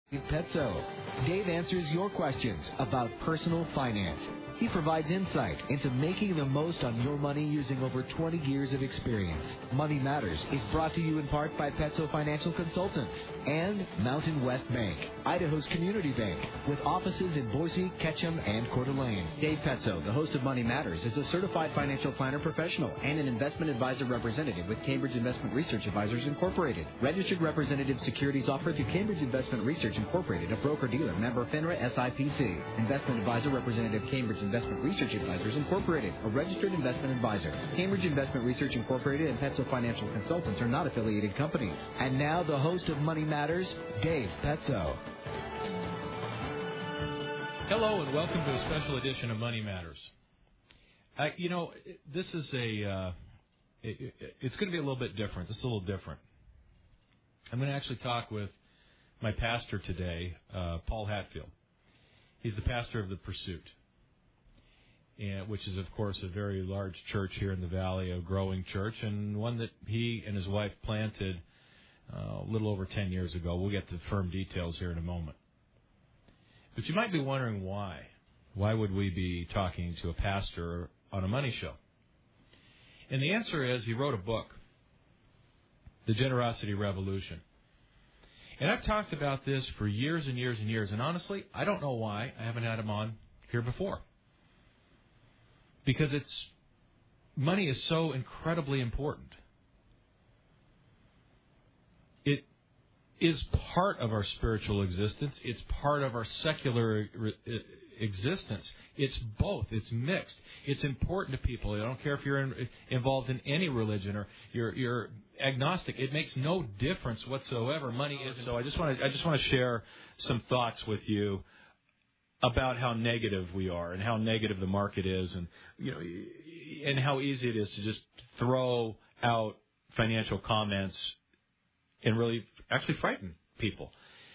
Petso. Dave answers your questions about personal finance. He provides insight into making the most on your money using over 20 years of experience. Money Matters is brought to you in part by Petso Financial Consultants and Mountain West Bank, Idaho's community bank, with offices in Boise, Ketchum, and Coeur d'Alene. Dave Petso, the host of Money Matters, is a certified financial planner professional and an investment advisor representative with Cambridge Investment Research Advisors Incorporated. Registered representative securities offered through Cambridge Investment Research Incorporated, a broker-dealer, member FINRA SIPC. Investment advisor representative Cambridge Investment Research Advisors Incorporated, a registered investment advisor. Cambridge Investment Research Incorporated and Petso Financial Consultants are not affiliated companies. And now the host of Money Matters, Dave Petso. Hello and welcome to a special edition of Money Matters. This is it's going to be a little bit different. This is a little different. I'm going to actually talk with my pastor today, Paul Hatfield. He's the pastor of The Pursuit, which is, of course, a very large church here in the Valley, a growing church, and one that he and his wife planted a little over 10 years ago. We'll get to the firm details here in a moment. But you might be wondering why. Why would we be talking to a pastor on a money show? And the answer is he wrote a book, The Generosity Revolution. And I've talked about this for years and years and years, and honestly, I don't know why I haven't had him on here before. Because money is so incredibly important. It is part of our spiritual existence. It's part of our secular existence. It's both. It's mixed. It's important to people. I don't care if you're involved in any religion or you're agnostic. It makes no difference whatsoever. Money is. So I just want to share some thoughts with you about how negative we are and how negative the market is, and and how easy it is to just throw out financial comments and really actually frighten people.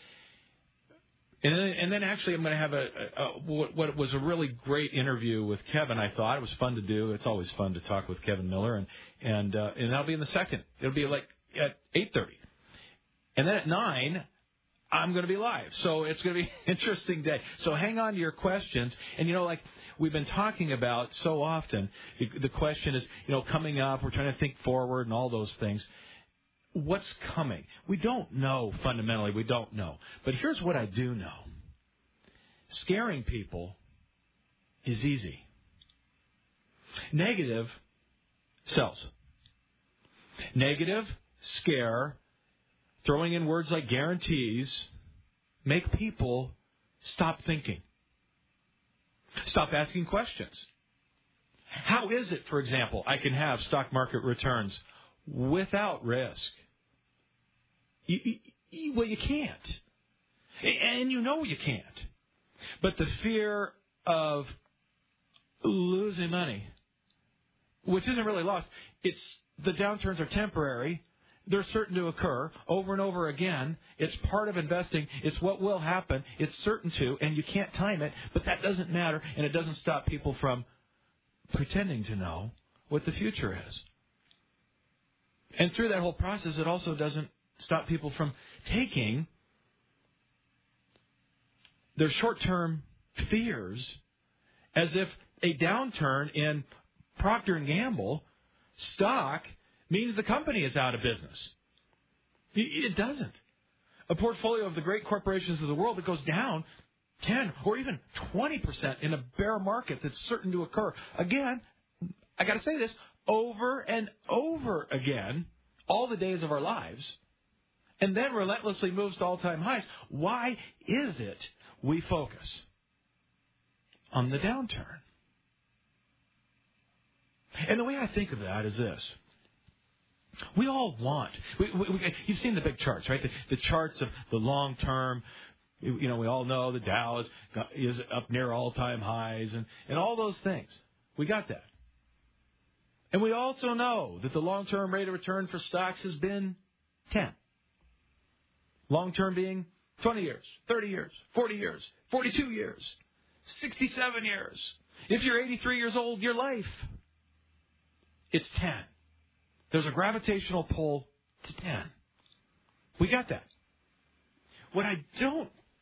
And then actually I'm going to have what was a really great interview with Kevin. I thought it was fun to do. It's always fun to talk with Kevin Miller, and that'll be in the second. It'll be like at 8:30, and then at 9. I'm going to be live, so it's going to be an interesting day. So hang on to your questions. And, like we've been talking about so often, the question is, coming up, we're trying to think forward and all those things. What's coming? We don't know, fundamentally. We don't know. But here's what I do know. Scaring people is easy. Negative sells. Negative, scare, throwing in words like guarantees, make people stop thinking. Stop asking questions. How is it, for example, I can have stock market returns without risk? Well, you can't. And you can't. But the fear of losing money, which isn't really lost, the downturns are temporary. They're certain to occur over and over again. It's part of investing. It's what will happen. It's certain to, and you can't time it, but that doesn't matter, and it doesn't stop people from pretending to know what the future is. And through that whole process, it also doesn't stop people from taking their short-term fears as if a downturn in Procter & Gamble stock means the company is out of business. It doesn't. A portfolio of the great corporations of the world that goes down 10 or even 20% in a bear market that's certain to occur. Again, I got to say this, over and over again, all the days of our lives, and then relentlessly moves to all-time highs. Why is it we focus on the downturn? And the way I think of that is this. We all want. You've seen the big charts, right? The charts of the long term. We all know the Dow is up near all-time highs and all those things. We got that. And we also know that the long-term rate of return for stocks has been 10. Long-term being 20 years, 30 years, 40 years, 42 years, 67 years. If you're 83 years old, your life, it's 10. There's a gravitational pull to 10. We got that. What I don't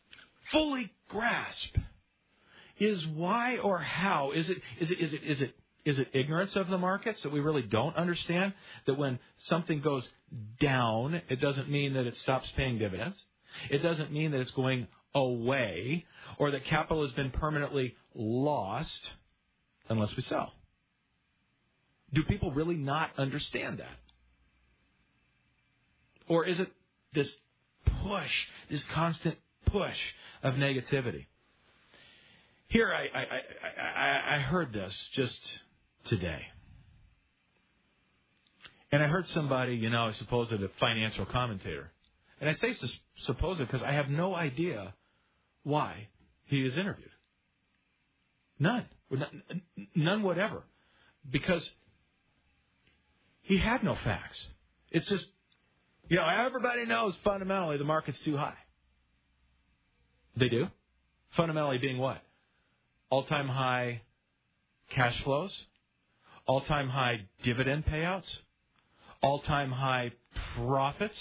fully grasp is why or how. Is it ignorance of the markets that we really don't understand that when something goes down, it doesn't mean that it stops paying dividends. It doesn't mean that it's going away or that capital has been permanently lost unless we sell. Do people really not understand that? Or is it this push, this constant push of negativity? Here, I heard this just today. And I heard somebody, I suppose a financial commentator. And I say suppose it because I have no idea why he is interviewed. None whatever. Because he had no facts. It's just, everybody knows fundamentally the market's too high. They do? Fundamentally being what? All-time high cash flows? All-time high dividend payouts? All-time high profits?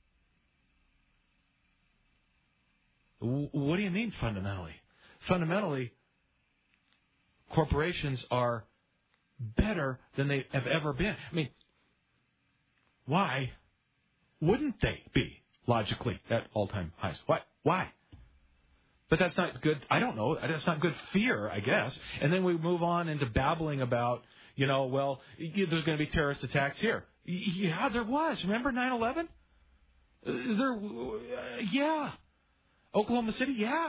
What do you mean fundamentally? Fundamentally, corporations are better than they have ever been. I mean, why wouldn't they be logically at all-time highs? Why? But that's not good. I don't know. That's not good fear, I guess. And then we move on into babbling about, there's going to be terrorist attacks here. Yeah, there was. Remember 9/11? Yeah. Oklahoma City, yeah.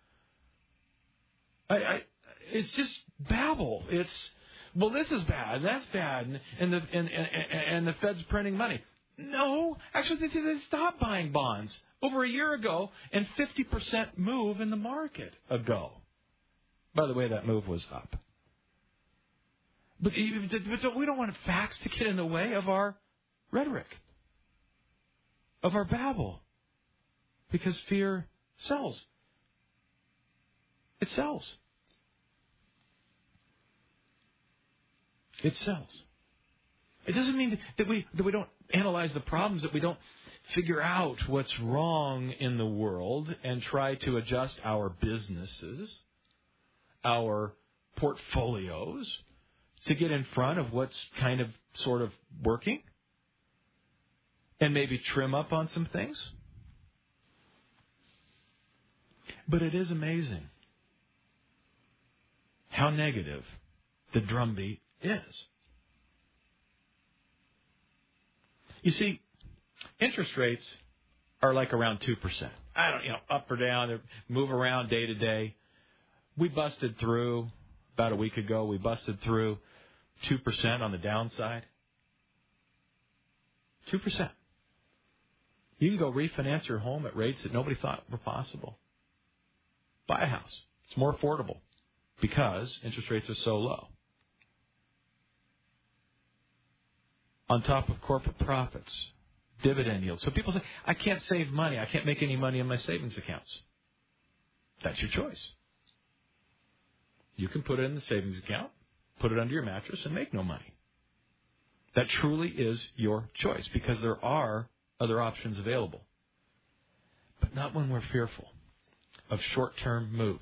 It's just babble. It's, this is bad, that's bad, and the Fed's printing money. No, actually, they stopped buying bonds over a year ago, and 50% move in the market ago. By the way, that move was up. But we don't want facts to get in the way of our rhetoric, of our babble, because fear sells. It sells. It sells. It doesn't mean that we don't analyze the problems, that we don't figure out what's wrong in the world and try to adjust our businesses, our portfolios, to get in front of what's kind of sort of working and maybe trim up on some things. But it is amazing how negative the drumbeat is. You see, interest rates are like around 2%. I don't, up or down, they move around day to day. We busted through, about a week ago, 2% on the downside. 2%. You can go refinance your home at rates that nobody thought were possible. Buy a house. It's more affordable because interest rates are so low. On top of corporate profits, dividend yields. So people say, I can't save money. I can't make any money in my savings accounts. That's your choice. You can put it in the savings account, put it under your mattress, and make no money. That truly is your choice because there are other options available. But not when we're fearful of short-term moves.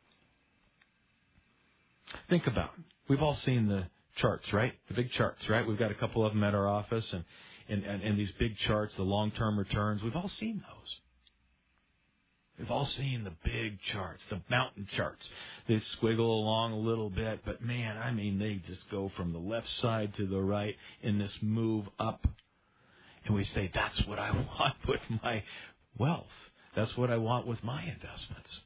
Think about it. We've all seen the charts, right? The big charts, right? We've got a couple of them at our office, and these big charts, the long-term returns, we've all seen those. We've all seen the big charts, the mountain charts. They squiggle along a little bit, but man, they just go from the left side to the right in this move up. And we say, that's what I want with my wealth. That's what I want with my investments.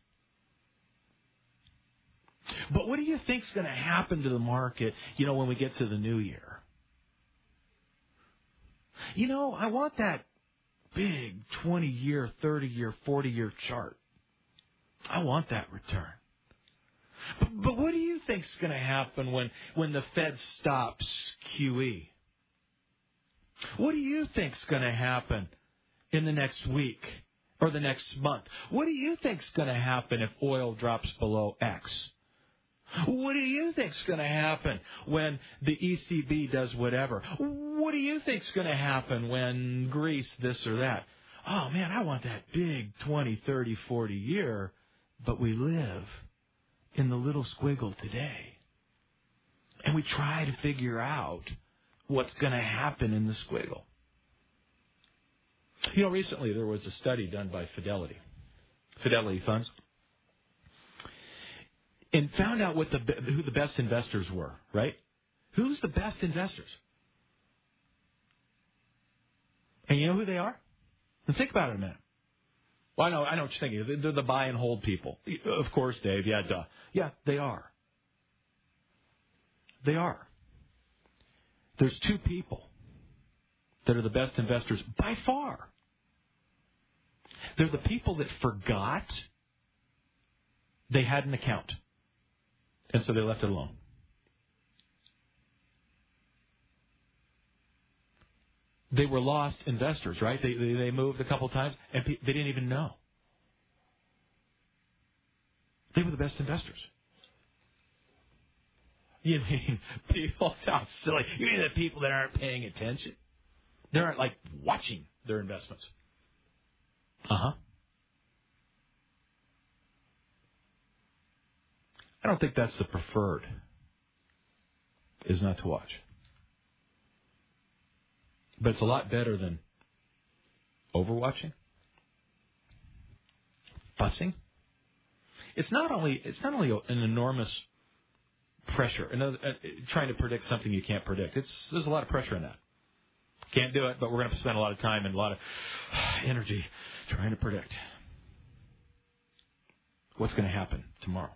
But what do you think is going to happen to the market, when we get to the new year? I want that big 20-year, 30-year, 40-year chart. I want that return. But what do you think is going to happen when the Fed stops QE? What do you think is going to happen in the next week or the next month? What do you think is going to happen if oil drops below X? What do you think is going to happen when the ECB does whatever? What do you think is going to happen when Greece this or that? Oh, man, I want that big 20, 30, 40 year But we live in the little squiggle today. And we try to figure out what's going to happen in the squiggle. You know, recently there was a study done by Fidelity Funds, and found out who the best investors were, right? Who's the best investors? And you know who they are? And think about it a minute. Well, I know what you're thinking. They're the buy and hold people. Of course, Dave. Yeah, duh. Yeah, they are. They are. There's two people that are the best investors by far. They're the people that forgot they had an account. And so they left it alone. They were lost investors, right? They moved a couple times, and they didn't even know. They were the best investors. You mean people sound silly? You mean the people that aren't paying attention? They aren't, like, watching their investments. Uh-huh. I don't think that's the preferred, is not to watch. But it's a lot better than overwatching, fussing. It's not only an enormous pressure, trying to predict something you can't predict. There's a lot of pressure in that. Can't do it, but we're going to spend a lot of time and a lot of energy trying to predict what's going to happen tomorrow.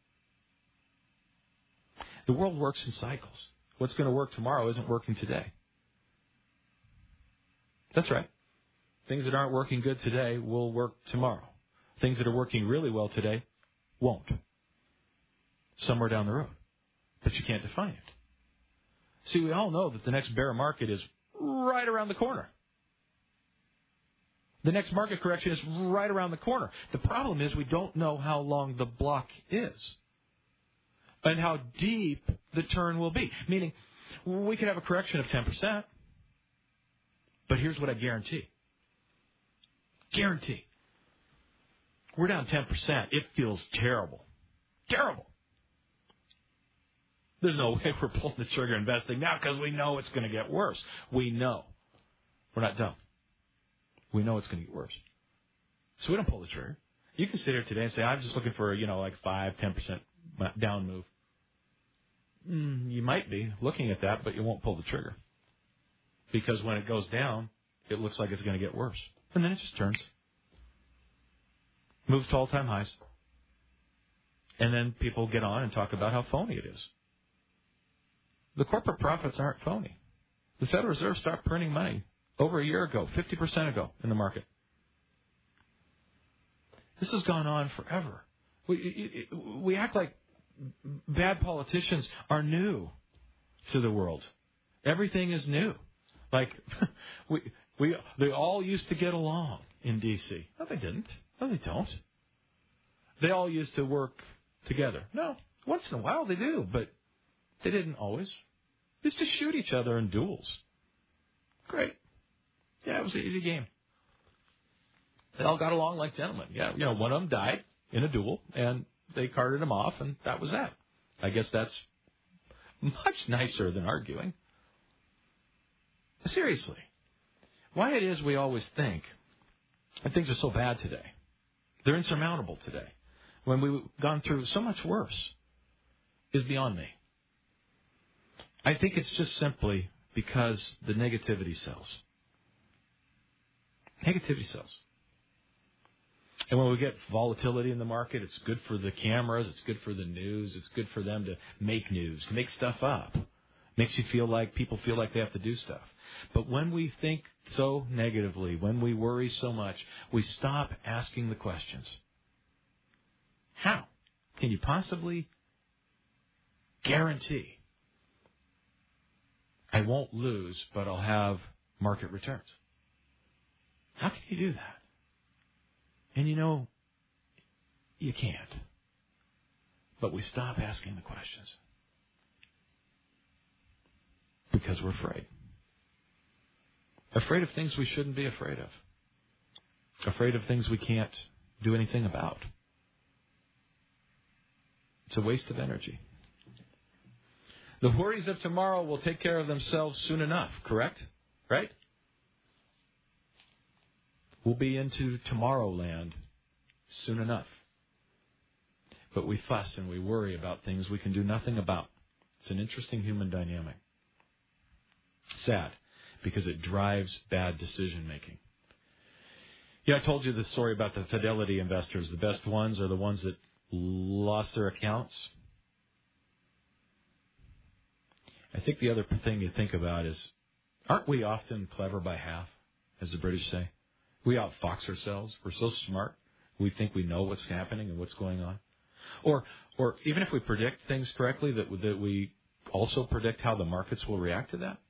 The world works in cycles. What's going to work tomorrow isn't working today. That's right. Things that aren't working good today will work tomorrow. Things that are working really well today won't. Somewhere down the road. But you can't define it. See, we all know that the next bear market is right around the corner. The next market correction is right around the corner. The problem is we don't know how long the block is and how deep the turn will be. Meaning, we could have a correction of 10%, but here's what I guarantee. Guarantee. We're down 10%. It feels terrible. Terrible. There's no way we're pulling the trigger investing now because we know it's going to get worse. We know. We're not dumb. We know it's going to get worse. So we don't pull the trigger. You can sit here today and say, I'm just looking for, like 5-10% down move. You might be looking at that, but you won't pull the trigger. Because when it goes down, it looks like it's going to get worse. And then it just turns. Moves to all-time highs. And then people get on and talk about how phony it is. The corporate profits aren't phony. The Federal Reserve stopped printing money over a year ago, 50% ago in the market. This has gone on forever. We act like bad politicians are new to the world. Everything is new. Like, they all used to get along in D.C. No, they didn't. No, they don't. They all used to work together. No, once in a while they do, but they didn't always. They used to shoot each other in duels. Great. Yeah, it was an easy game. They all got along like gentlemen. Yeah, one of them died in a duel, and they carted him off, and that was that. I guess that's much nicer than arguing. Seriously. Why it is we always think that things are so bad today. They're insurmountable today. When we've gone through so much worse is beyond me. I think it's just simply because the negativity sells. Negativity sells. And when we get volatility in the market, it's good for the cameras, it's good for the news, it's good for them to make news, to make stuff up. Makes you feel like people feel like they have to do stuff. But when we think so negatively, when we worry so much, we stop asking the questions. How can you possibly guarantee I won't lose, but I'll have market returns? How can you do that? And you can't. But we stop asking the questions. Because we're afraid. Afraid of things we shouldn't be afraid of. Afraid of things we can't do anything about. It's a waste of energy. The worries of tomorrow will take care of themselves soon enough, correct? Right? We'll be into Tomorrowland soon enough. But we fuss and we worry about things we can do nothing about. It's an interesting human dynamic. Sad, because it drives bad decision making. I told you the story about the Fidelity investors. The best ones are the ones that lost their accounts. I think the other thing you think about is, aren't we often clever by half, as the British say? We outfox ourselves. We're so smart. We think we know what's happening and what's going on. Or even if we predict things correctly, that we also predict how the markets will react to that.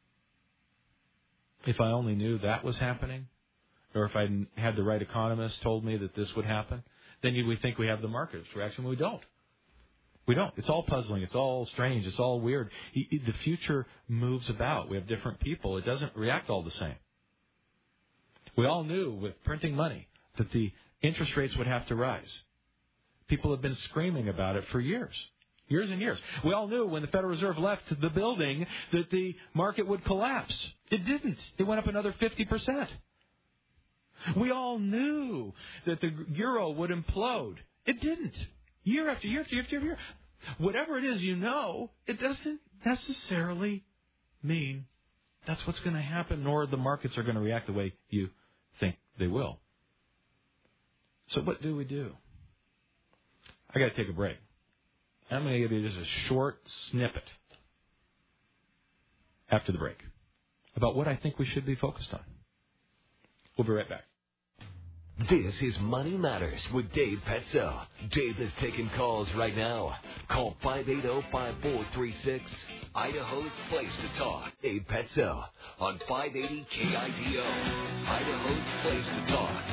If I only knew that was happening, or if I had the right economist told me that this would happen, then we think we have the market's reaction. We don't. We don't. It's all puzzling. It's all strange. It's all weird. The future moves about. We have different people. It doesn't react all the same. We all knew with printing money that the interest rates would have to rise. People have been screaming about it for years. Years and years. We all knew when the Federal Reserve left the building that the market would collapse. It didn't. It went up another 50%. We all knew that the euro would implode. It didn't. Year after year after year after year. Whatever it is it doesn't necessarily mean that's what's going to happen, nor the markets are going to react the way you think they will. So what do we do? I got to take a break. I'm going to give you just a short snippet after the break about what I think we should be focused on. We'll be right back. This is Money Matters with Dave Petzo. Dave is taking calls right now. Call 580-5436. Idaho's place to talk. Dave Petzo on 580 KIDO. Idaho's place to talk.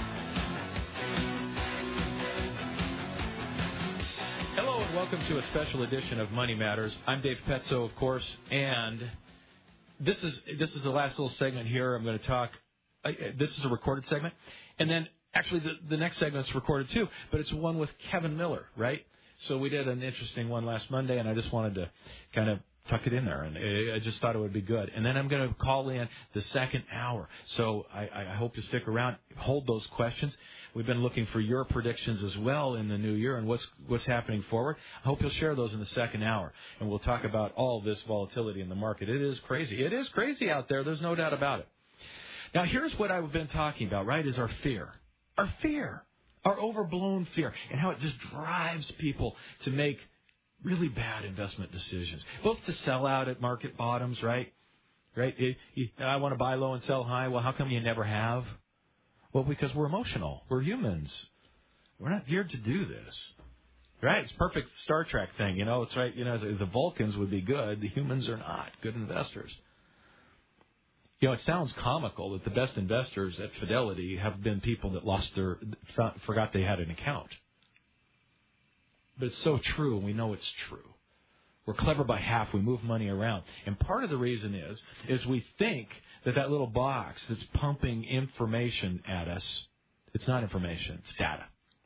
Hello and welcome to a special edition of Money Matters. I'm Dave Petzo, of course, and this is the last little segment here. I'm going to talk. This is a recorded segment, and then actually the next segment's recorded too, but it's one with Kevin Miller, right? So we did an interesting one last Monday, and I just wanted to kind of tuck it in there, and I just thought it would be good. And then I'm going to call in the second hour, so I hope you stick around. Hold those questions. We've been looking for your predictions as well in the new year and what's happening forward. I hope you'll share those in the second hour, and we'll talk about all this volatility in the market. It is crazy. It is crazy out there. There's no doubt about it. Now, here's what I've been talking about, right, is our fear. Our fear, our overblown fear, and how it just drives people to make really bad investment decisions, both to sell out at market bottoms, right? I want to buy low and sell high. Well, how come you never have? Well, because we're emotional. We're humans. We're not geared to do this, right? It's perfect Star Trek thing, It's right. The Vulcans would be good. The humans are not good investors. It sounds comical that the best investors at Fidelity have been people that forgot they had an account. But it's so true, and we know it's true. We're clever by half. We move money around. And part of the reason is we think that little box that's pumping information at us, it's not information, it's data.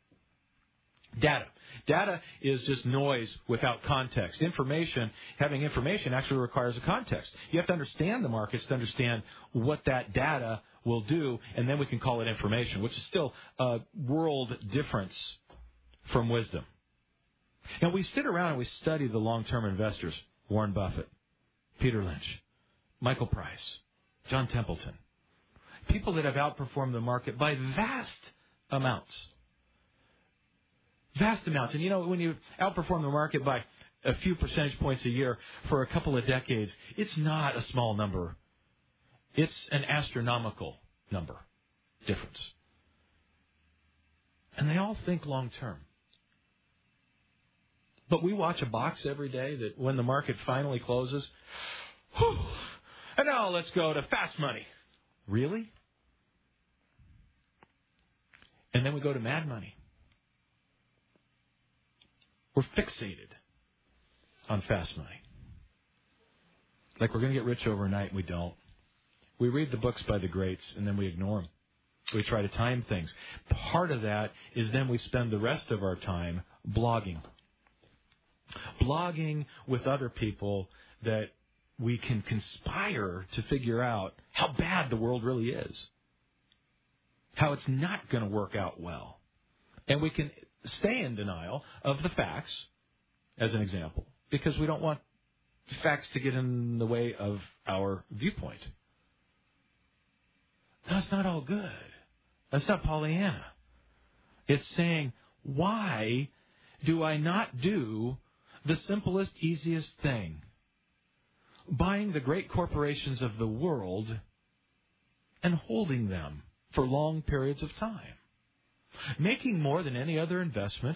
Data is just noise without context. Having information actually requires a context. You have to understand the markets to understand what that data will do, and then we can call it information, which is still a world difference from wisdom. Now, we sit around and we study the long-term investors, Warren Buffett, Peter Lynch, Michael Price, John Templeton, people that have outperformed the market by vast amounts. Vast amounts. And, when you outperform the market by a few percentage points a year for a couple of decades, it's not a small number. It's an astronomical number difference. And they all think long term. But we watch a box every day that when the market finally closes, and now let's go to fast money. Really? And then we go to mad money. We're fixated on fast money. Like we're going to get rich overnight, and we don't. We read the books by the greats, and then we ignore them. We try to time things. Part of that is then we spend the rest of our time blogging. blogging with other people that we can conspire to figure out how bad the world really is, how it's not going to work out well. And we can stay in denial of the facts, as an example, because we don't want facts to get in the way of our viewpoint. That's not all good. That's not Pollyanna. It's saying, why do I not do the simplest, easiest thing? Buying the great corporations of the world and holding them for long periods of time. Making more than any other investment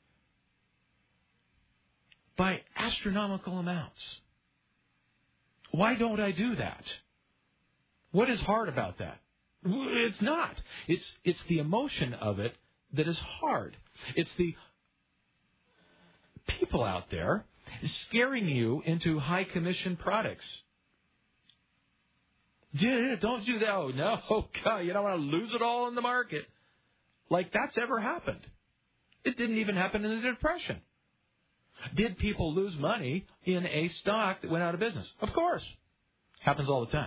by astronomical amounts. Why don't I do that? What is hard about that? It's not. It's the emotion of it that is hard. It's the people out there scaring you into high commission products. Don't do that. Oh, no. Oh, God, you don't want to lose it all in the market. Like that's ever happened. It didn't even happen in the Depression. Did people lose money in a stock that went out of business? Of course. Happens all the time.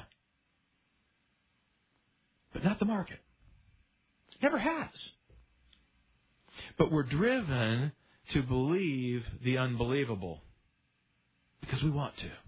But not the market. Never has. But we're driven to believe the unbelievable because we want to.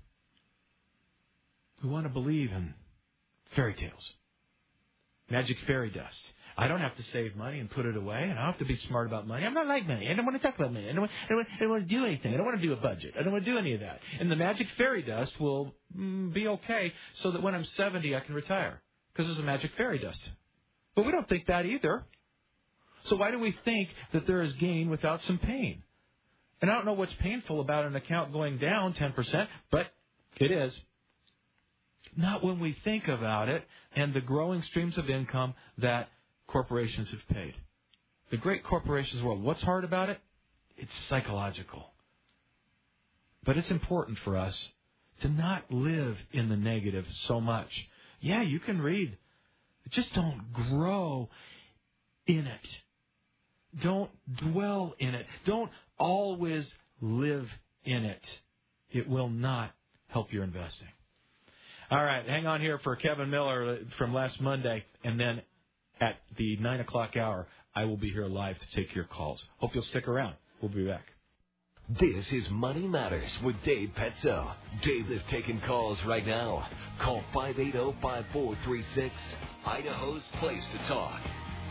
We want to believe in fairy tales, magic fairy dust. I don't have to save money and put it away, and I don't have to be smart about money. I'm not like money. I don't want to talk about money. I don't want to do anything. I don't want to do a budget. I don't want to do any of that. And the magic fairy dust will be okay so that when I'm 70, I can retire because there's a magic fairy dust. But we don't think that either. So why do we think that there is gain without some pain? And I don't know what's painful about an account going down 10%, but it is. Not when we think about it and the growing streams of income that corporations have paid. The great corporations world. What's hard about it? It's psychological. But it's important for us to not live in the negative so much. Yeah, you can read. Just don't grow in it. Don't dwell in it. Don't always live in it. It will not help your investing. All right, hang on here for Kevin Miller from last Monday, and then at the 9 o'clock hour, I will be here live to take your calls. Hope you'll stick around. We'll be back. This is Money Matters with Dave Petzo. Dave is taking calls right now. Call 580-5436, Idaho's place to talk.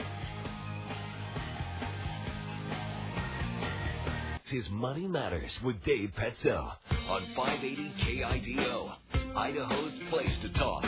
This is Money Matters with Dave Petzo on 580 KIDO, Idaho's place to talk.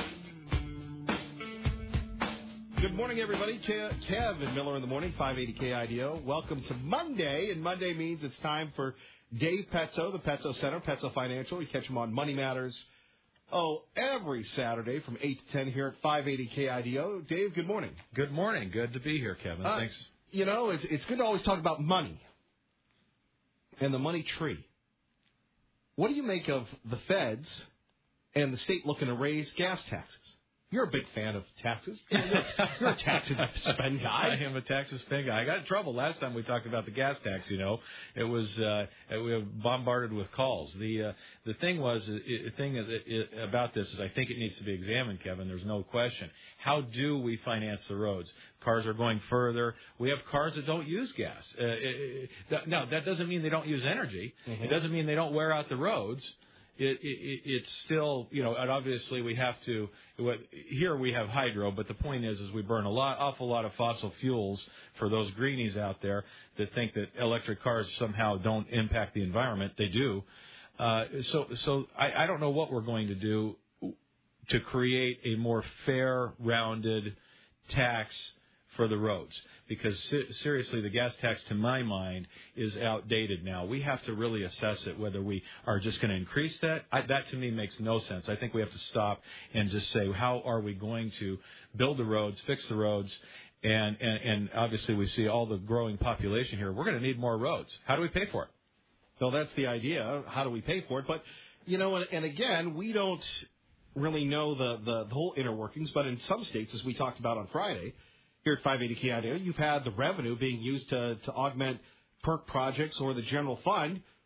Good morning, everybody. Kevin Miller in the morning, 580 KIDO. Welcome to Monday, and Monday means it's time for Dave Petzo, the Petzo Center, Petzo Financial. You catch him on Money Matters, every Saturday from 8 to 10 here at 580 KIDO. Dave, good morning. Good morning. Good to be here, Kevin. Thanks. You know, it's good to always talk about money and the money tree. What do you make of the feds and the state looking to raise gas taxes? You're a big fan of taxes. You're a tax and spend guy. I am a tax and spend guy. I got in trouble last time we talked about the gas tax. You know, it was we were bombarded with calls. The thing was about this is I think it needs to be examined, Kevin. There's no question. How do we finance the roads? Cars are going further. We have cars that don't use gas. Now that doesn't mean they don't use energy. Mm-hmm. It doesn't mean they don't wear out the roads. It's still, you know, and obviously we have to, here we have hydro, but the point is we burn awful lot of fossil fuels for those greenies out there that think that electric cars somehow don't impact the environment. They do. So I don't know what we're going to do to create a more fair, rounded tax for the roads, because seriously, the gas tax, to my mind, is outdated now. We have to really assess it, whether we are just going to increase that. That, to me, makes no sense. I think we have to stop and just say, how are we going to build the roads, fix the roads, and obviously we see all the growing population here. We're going to need more roads. How do we pay for it? Well, that's the idea. How do we pay for it? But, you know, and again, we don't really know the whole inner workings, but in some states, as we talked about on Friday, here at 580 KIDO, you've had the revenue being used to augment PERC projects or the general fund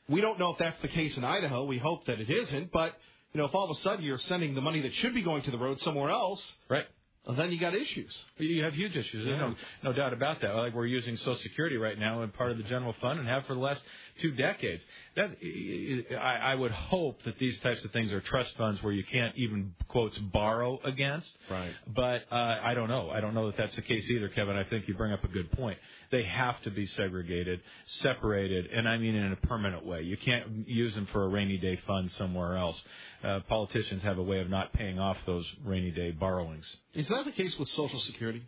we don't know if that's the case in Idaho. We hope that it isn't. But, if all of a sudden you're sending the money that should be going to the road somewhere else, right? Well, then you got issues. You have huge issues. Yeah. No doubt about that. Like we're using Social Security right now and part of the general fund and have for the last 2 decades. I would hope that these types of things are trust funds where you can't even, quotes, borrow against. Right. But I don't know. I don't know that that's the case either, Kevin. I think you bring up a good point. They have to be segregated, separated, and I mean in a permanent way. You can't use them for a rainy day fund somewhere else. Politicians have a way of not paying off those rainy day borrowings. Is that the case with Social Security?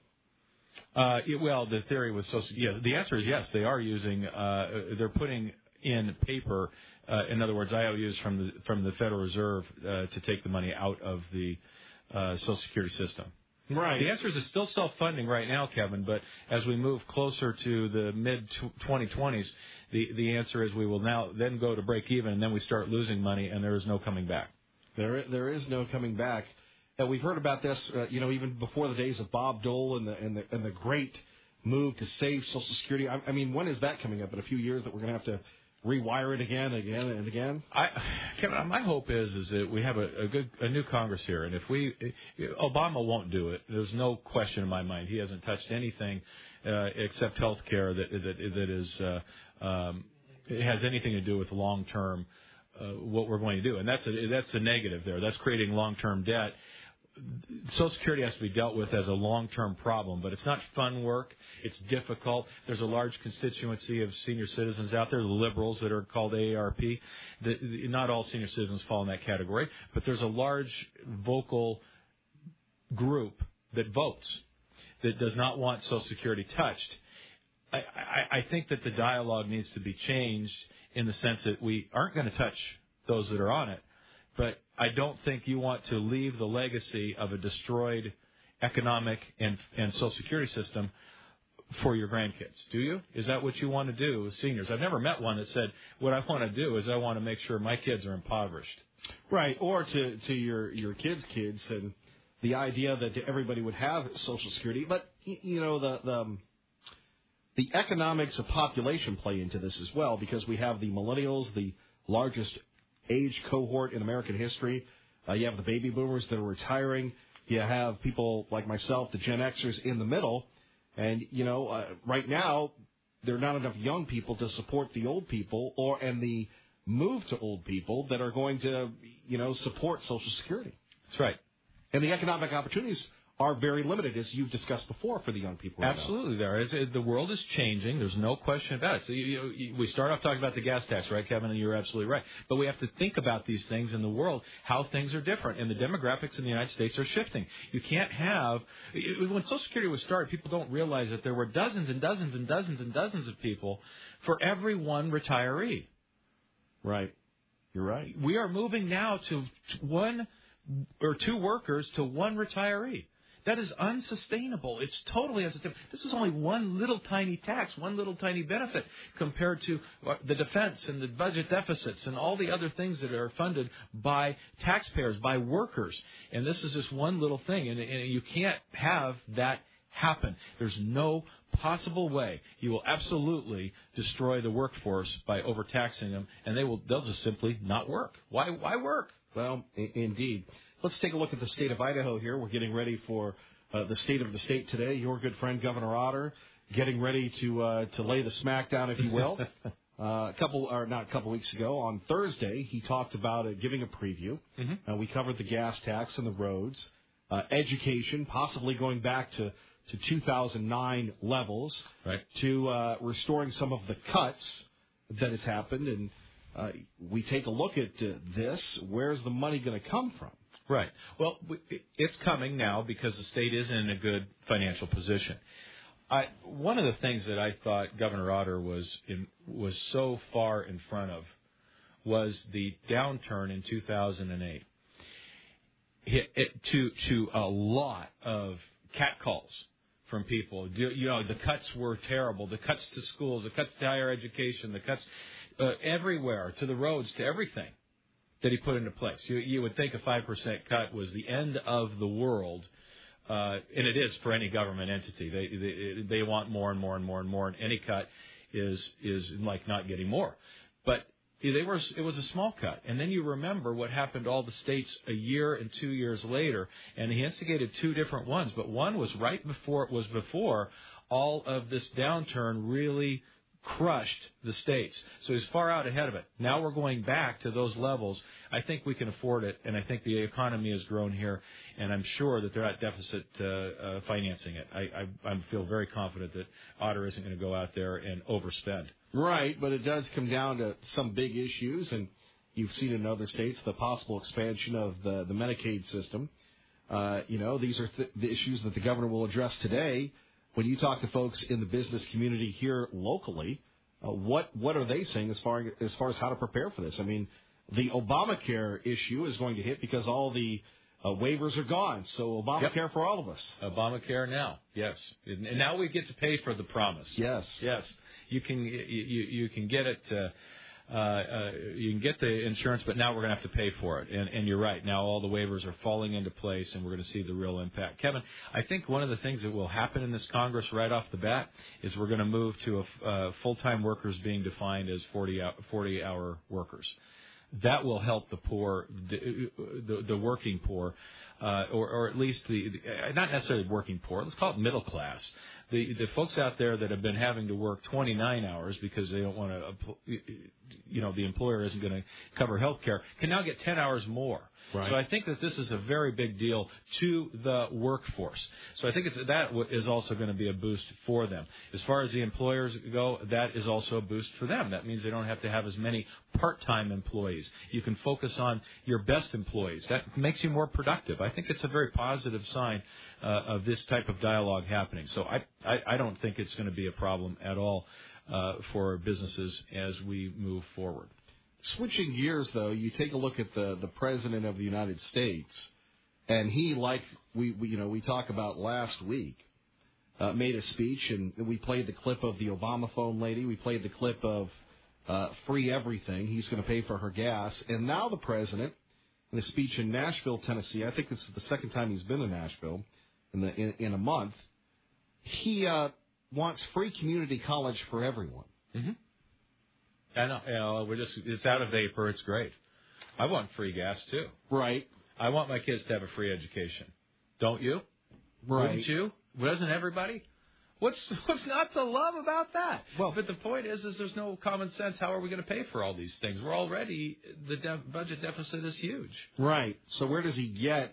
Well, the theory with Social, the answer is yes. They are using. They're putting in paper. In other words, IOUs from the Federal Reserve to take the money out of the Social Security system. Right. The answer is it's still self-funding right now, Kevin. But as we move closer to the mid 2020s, the answer is we will now then go to break even, and then we start losing money, and there is no coming back. There is no coming back. And we've heard about this, even before the days of Bob Dole and the great move to save Social Security. I mean, when is that coming up? In a few years that we're going to have to rewire it again and again? Kevin, my hope is that we have a new Congress here, and if Obama won't do it. There's no question in my mind. He hasn't touched anything except health care that is it has anything to do with long term. What we're going to do, and that's a negative there. That's creating long-term debt. Social Security has to be dealt with as a long-term problem, but it's not fun work. It's difficult. There's a large constituency of senior citizens out there, the liberals that are called AARP. Not all senior citizens fall in that category, but there's a large vocal group that votes that does not want Social Security touched. I think that the dialogue needs to be changed in the sense that we aren't going to touch those that are on it. But I don't think you want to leave the legacy of a destroyed economic and Social Security system for your grandkids. Do you? Is that what you want to do with seniors? I've never met one that said, what I want to do is I want to make sure my kids are impoverished. Right, or to your kids' kids, and the idea that everybody would have Social Security. But, the economics of population play into this as well, because we have the millennials, the largest age cohort in American history. You have the baby boomers that are retiring. You have people like myself, the Gen Xers, in the middle. And, right now, there are not enough young people to support the old people and the move to old people that are going to, support Social Security. That's right. And the economic opportunities are very limited, as you've discussed before, for the young people right Absolutely, there is. The world is changing. There's no question about it. So we start off talking about the gas tax, right, Kevin? And you're absolutely right. But we have to think about these things in the world, how things are different. And the demographics in the United States are shifting. You can't have – when Social Security was started, people don't realize that there were dozens and dozens and dozens and dozens of people for every one retiree. Right. You're right. We are moving now to one or two workers to one retiree. That is unsustainable. It's totally unsustainable. This is only one little tiny tax, one little tiny benefit compared to the defense and the budget deficits and all the other things that are funded by taxpayers, by workers. And this is just one little thing. And you can't have that happen. There's no possible way. You will absolutely destroy the workforce by overtaxing them, and they'll just simply not work. Why work? Well, indeed. Let's take a look at the state of Idaho here. We're getting ready for the state of the state today. Your good friend, Governor Otter, getting ready to lay the smackdown, if you will. Not a couple weeks ago, on Thursday, he talked about giving a preview. Mm-hmm. We covered the gas tax and the roads, education, possibly going back to 2009 levels, right, to restoring some of the cuts that has happened. And we take a look at this. Where's the money going to come from? Right. Well, it's coming now because the state is in a good financial position. One of the things that I thought Governor Otter was so far in front of was the downturn in 2008. To a lot of catcalls from people. The cuts were terrible. The cuts to schools, the cuts to higher education, the cuts everywhere, to the roads, to everything that he put into place. You would think a 5% cut was the end of the world, and it is for any government entity. They want more and more and more and more, and any cut is like not getting more. But it was a small cut. And then you remember what happened to all the states a year and 2 years later, and he instigated two different ones, but one was before all of this downturn really crushed the states. So he's far out ahead of it. Now we're going back to those levels. I think we can afford it, and I think the economy has grown here, and I'm sure that they're not deficit financing it. I feel very confident that Otter isn't going to go out there and overspend. Right, but it does come down to some big issues, and you've seen in other states the possible expansion of the Medicaid system. These are the issues that the governor will address today. When you talk to folks in the business community here locally, what are they saying as far as how to prepare for this? I mean, the Obamacare issue is going to hit because all the waivers are gone. So Obamacare for all of us. Obamacare now, yes, and now we get to pay for the promise. Yes. You can get it. You can get the insurance, but now we're going to have to pay for it. And you're right. Now all the waivers are falling into place, and we're going to see the real impact. Kevin, I think one of the things that will happen in this Congress right off the bat is we're going to move to full-time workers being defined as 40-hour workers. That will help the poor, the working poor, or at least the not necessarily working poor. Let's call it middle class. The folks out there that have been having to work 29 hours because they don't want to, the employer isn't going to cover health care, can now get 10 hours more. Right. So I think that this is a very big deal to the workforce. So I think that is also going to be a boost for them. As far as the employers go, that is also a boost for them. That means they don't have to have as many part-time employees. You can focus on your best employees. That makes you more productive. I think it's a very positive sign of this type of dialogue happening. So I don't think it's going to be a problem at all for businesses as we move forward. Switching gears, though, you take a look at the President of the United States, and he, like we talked about last week, made a speech, and we played the clip of the Obama phone lady. We played the clip of free everything. He's going to pay for her gas. And now the President, in a speech in Nashville, Tennessee, I think this is the second time he's been in Nashville in a month, he wants free community college for everyone. Mm-hmm. I know. It's out of vapor. It's great. I want free gas, too. Right. I want my kids to have a free education. Don't you? Right. Wouldn't you? Doesn't everybody? What's not to love about that? Well, but the point is there's no common sense. How are we going to pay for all these things? We're already, the budget deficit is huge. Right. So where does he get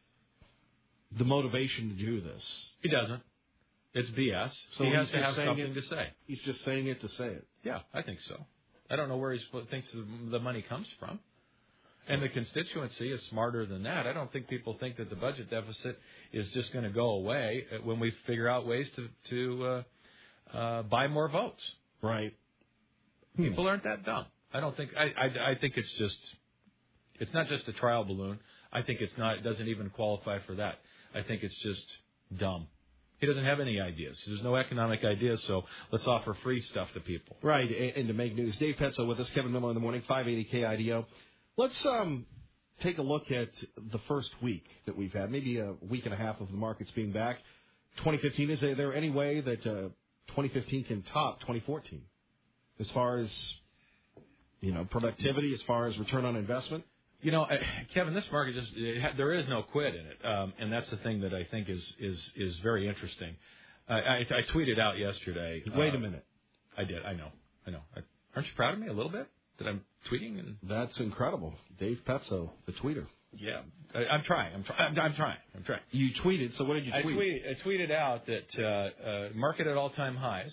the motivation to do this? He doesn't. It's BS. So he has to have something to say. He's just saying it to say it. Yeah, I think so. I don't know where he thinks the money comes from. And the constituency is smarter than that. I don't think people think that the budget deficit is just going to go away when we figure out ways to buy more votes. Right. People aren't that dumb. I don't think. I think it's not just a trial balloon. I think it doesn't even qualify for that. I think it's just dumb. He doesn't have any ideas. There's no economic ideas, so let's offer free stuff to people. Right, and to make news. Dave Petzo with us, Kevin Miller in the morning, 580 KIDO. Let's take a look at the first week that we've had, maybe a week and a half of the markets being back. 2015, is there any way that 2015 can top 2014 as far as, productivity, as far as return on investment? Kevin, this market there is no quit in it, and that's the thing that I think is very interesting. I tweeted out yesterday. Wait a minute. I did. I know. Aren't you proud of me a little bit that I'm tweeting? And that's incredible, Dave Petzo, the tweeter. Yeah, I'm trying. I'm trying. You tweeted. So what did you tweet? I tweeted out that market at all-time highs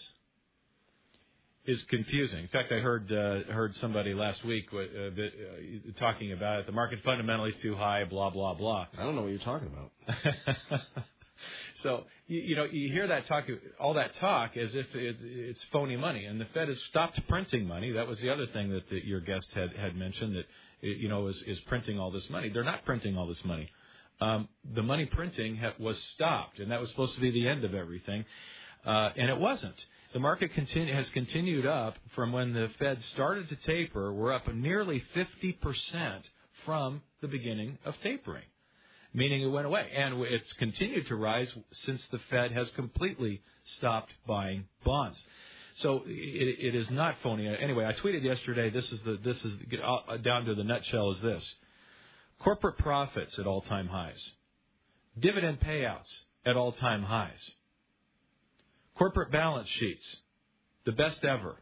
is confusing. In fact, I heard somebody last week talking about it. The market fundamentally is too high, blah, blah, blah. I don't know what you're talking about. So, you hear that talk, all that talk as if it's phony money. And the Fed has stopped printing money. That was the other thing that your guest had mentioned, that, is printing all this money. They're not printing all this money. The money printing was stopped, and that was supposed to be the end of everything. And it wasn't. The market has continued up from when the Fed started to taper. We're up nearly 50% from the beginning of tapering, meaning it went away. And it's continued to rise since the Fed has completely stopped buying bonds. So it is not phony. Anyway, I tweeted yesterday. This is down to the nutshell. Is this: corporate profits at all-time highs, dividend payouts at all-time highs, corporate balance sheets, the best ever.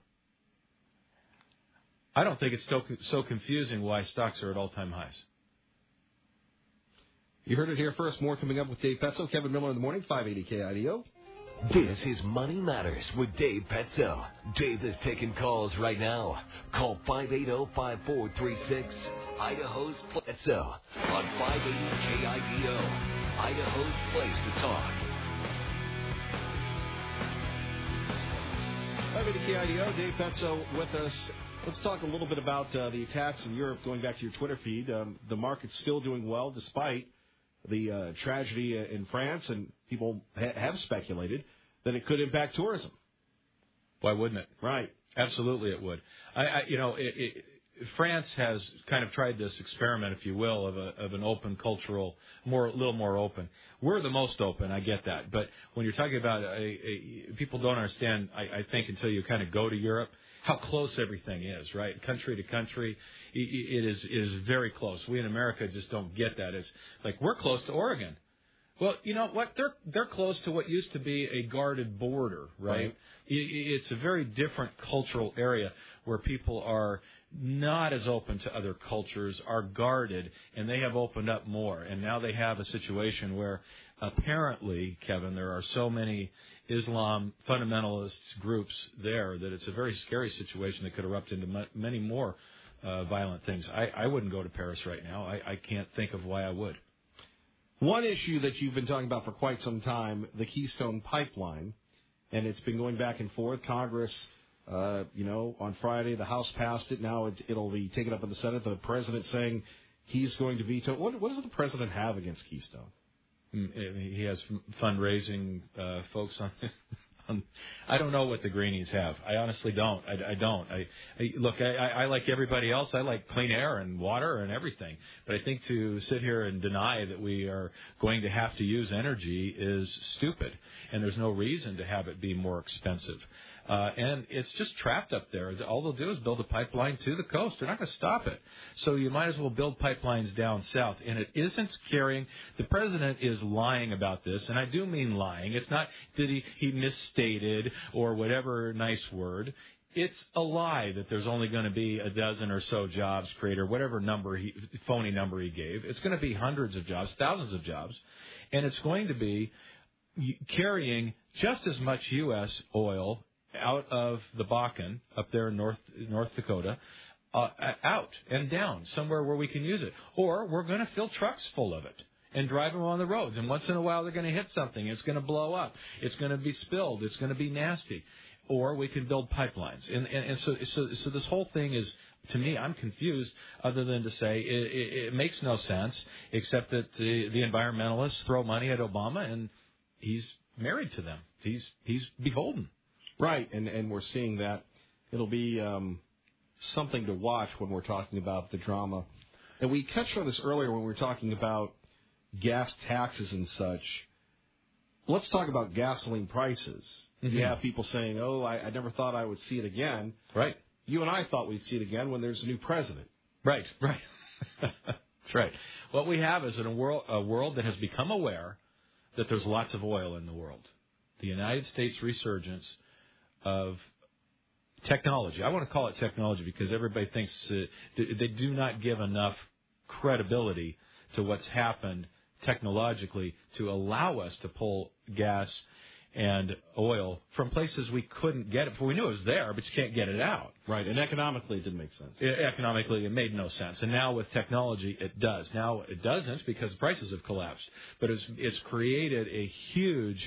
I don't think it's so confusing why stocks are at all-time highs. You heard it here first. More coming up with Dave Petzo, Kevin Miller in the morning, 580 KIDO. This is Money Matters with Dave Petzo. Dave is taking calls right now. Call 580-5436. Idaho's Petzo on 580 KIDO. Idaho's place to talk. 580 KIDO, Dave Petzo with us. Let's talk a little bit about the attacks in Europe, going back to your Twitter feed. The market's still doing well despite the tragedy in France, and people have speculated that it could impact tourism. Why wouldn't it? Right. Absolutely it would. France has kind of tried this experiment, if you will, of an open cultural, a little more open. We're the most open, I get that. But when you're talking about people don't understand, I think, until you kind of go to Europe, how close everything is, right? Country to country, it is very close. We in America just don't get that. It's like we're close to Oregon. Well, you know what? They're close to what used to be a guarded border, right? It's a very different cultural area where people are not as open to other cultures, are guarded, and they have opened up more. And now they have a situation where apparently, Kevin, there are so many Islam fundamentalist groups there that it's a very scary situation that could erupt into many more violent things. I wouldn't go to Paris right now. I can't think of why I would. One issue that you've been talking about for quite some time, the Keystone Pipeline, and it's been going back and forth. Congress, on Friday, the House passed it. Now it'll be taken up in the Senate. The president saying he's going to veto. What does the president have against Keystone? He has fundraising folks on. I don't know what the Greenies have. I honestly don't. I don't. Look, I like everybody else. I like clean air and water and everything. But I think to sit here and deny that we are going to have to use energy is stupid. And there's no reason to have it be more expensive. And it's just trapped up there. All they'll do is build a pipeline to the coast. They're not going to stop it. So you might as well build pipelines down south. And it isn't carrying. The president is lying about this, and I do mean lying. It's not that he misstated or whatever nice word. It's a lie that there's only going to be a dozen or so jobs created, or whatever phony number he gave. It's going to be hundreds of jobs, thousands of jobs, and it's going to be carrying just as much U.S. oil out of the Bakken up there in North Dakota, out and down somewhere where we can use it. Or we're going to fill trucks full of it and drive them on the roads. And once in a while they're going to hit something. It's going to blow up. It's going to be spilled. It's going to be nasty. Or we can build pipelines. And so this whole thing is, to me, I'm confused, other than to say it makes no sense, except that the environmentalists throw money at Obama, and he's married to them. He's beholden. Right, and we're seeing that. It'll be something to watch when we're talking about the drama. And we touched on this earlier when we were talking about gas taxes and such. Let's talk about gasoline prices. Mm-hmm. You have people saying, I never thought I would see it again. Right. You and I thought we'd see it again when there's a new president. Right. That's right. What we have is a world that has become aware that there's lots of oil in the world. The United States resurgence of technology. I want to call it technology because everybody thinks they do not give enough credibility to what's happened technologically to allow us to pull gas and oil from places we couldn't get it. We knew it was there, but you can't get it out. Right, and economically it didn't make sense. Economically it made no sense. And now with technology it does. Now it doesn't because prices have collapsed. But it's created a huge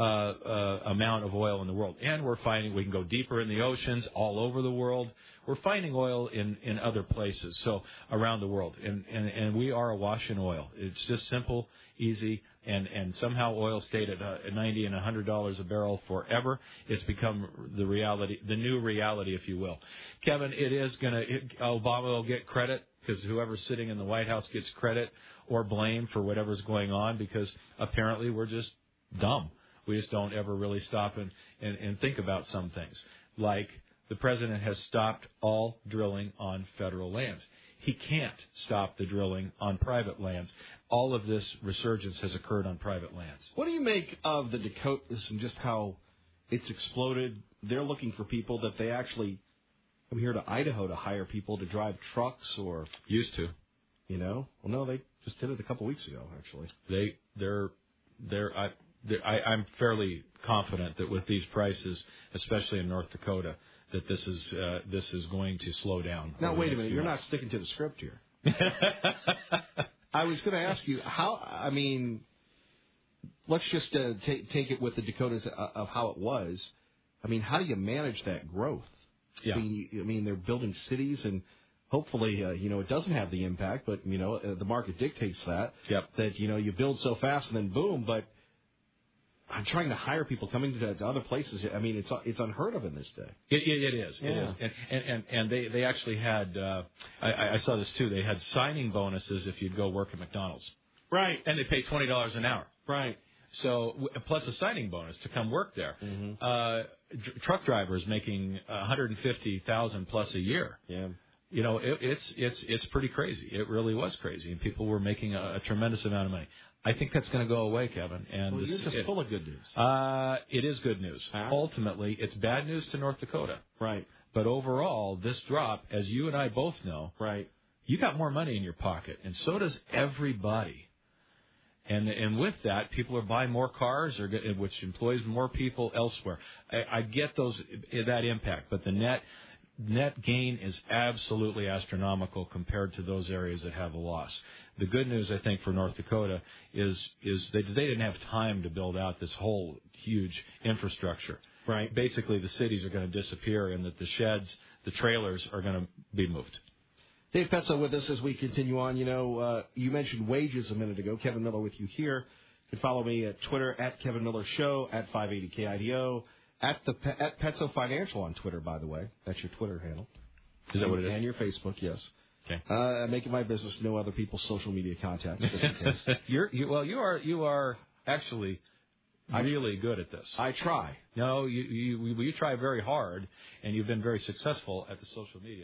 amount of oil in the world. And we're finding we can go deeper in the oceans all over the world. We're finding oil in other places, so around the world. And we are awash in oil. It's just simple, easy, and somehow oil stayed at $90 and $100 a barrel forever. It's become the reality, the new reality, if you will. Kevin, it is Obama will get credit because whoever's sitting in the White House gets credit or blame for whatever's going on because apparently we're just dumb. We just don't ever really stop and think about some things. like the president has stopped all drilling on federal lands. He can't stop the drilling on private lands. All of this resurgence has occurred on private lands. What do you make of the Dakotas and just how it's exploded? They're looking for people that they actually come here to Idaho to hire people to drive trucks or... Used to. Well, no, they just did it a couple weeks ago, actually. I'm fairly confident that with these prices, especially in North Dakota, that this is going to slow down. Now, wait a minute. You're not sticking to the script here. I was going to ask you let's just take it with the Dakotas of how it was. How do you manage that growth? Yeah. They're building cities, and hopefully, it doesn't have the impact, but, the market dictates that. Yep. That, you build so fast and then boom, but I'm trying to hire people coming to other places. It's unheard of in this day. It is. Yeah. It is. And they actually had, I saw this too, they had signing bonuses if you'd go work at McDonald's. Right. And they pay $20 an hour. Right. So, plus a signing bonus to come work there. Mm-hmm. Truck drivers making $150,000 plus a year. Yeah. It's pretty crazy. It really was crazy, and people were making a tremendous amount of money. I think that's going to go away, Kevin. And you're just full of good news. It is good news. Ultimately, it's bad news to North Dakota. Right. But overall, this drop, as you and I both know, right, you got more money in your pocket, and so does everybody. And with that, people are buying more cars, which employs more people elsewhere. I get that impact, but the net gain is absolutely astronomical compared to those areas that have a loss. The good news, I think, for North Dakota is they didn't have time to build out this whole huge infrastructure. Right. Basically, the cities are going to disappear, and that the sheds, the trailers are going to be moved. Dave Petzo with us as we continue on. You mentioned wages a minute ago. Kevin Miller with you here. You can follow me at Twitter, at Kevin Miller Show, at 580KIDO, at Petzo Financial on Twitter, by the way. That's your Twitter handle. Is that what it is? And your Facebook, yes. Okay. I make it my business to know other people's social media contacts, just in case. You are actually really good at this. I try. No, you try very hard, and you've been very successful at the social media.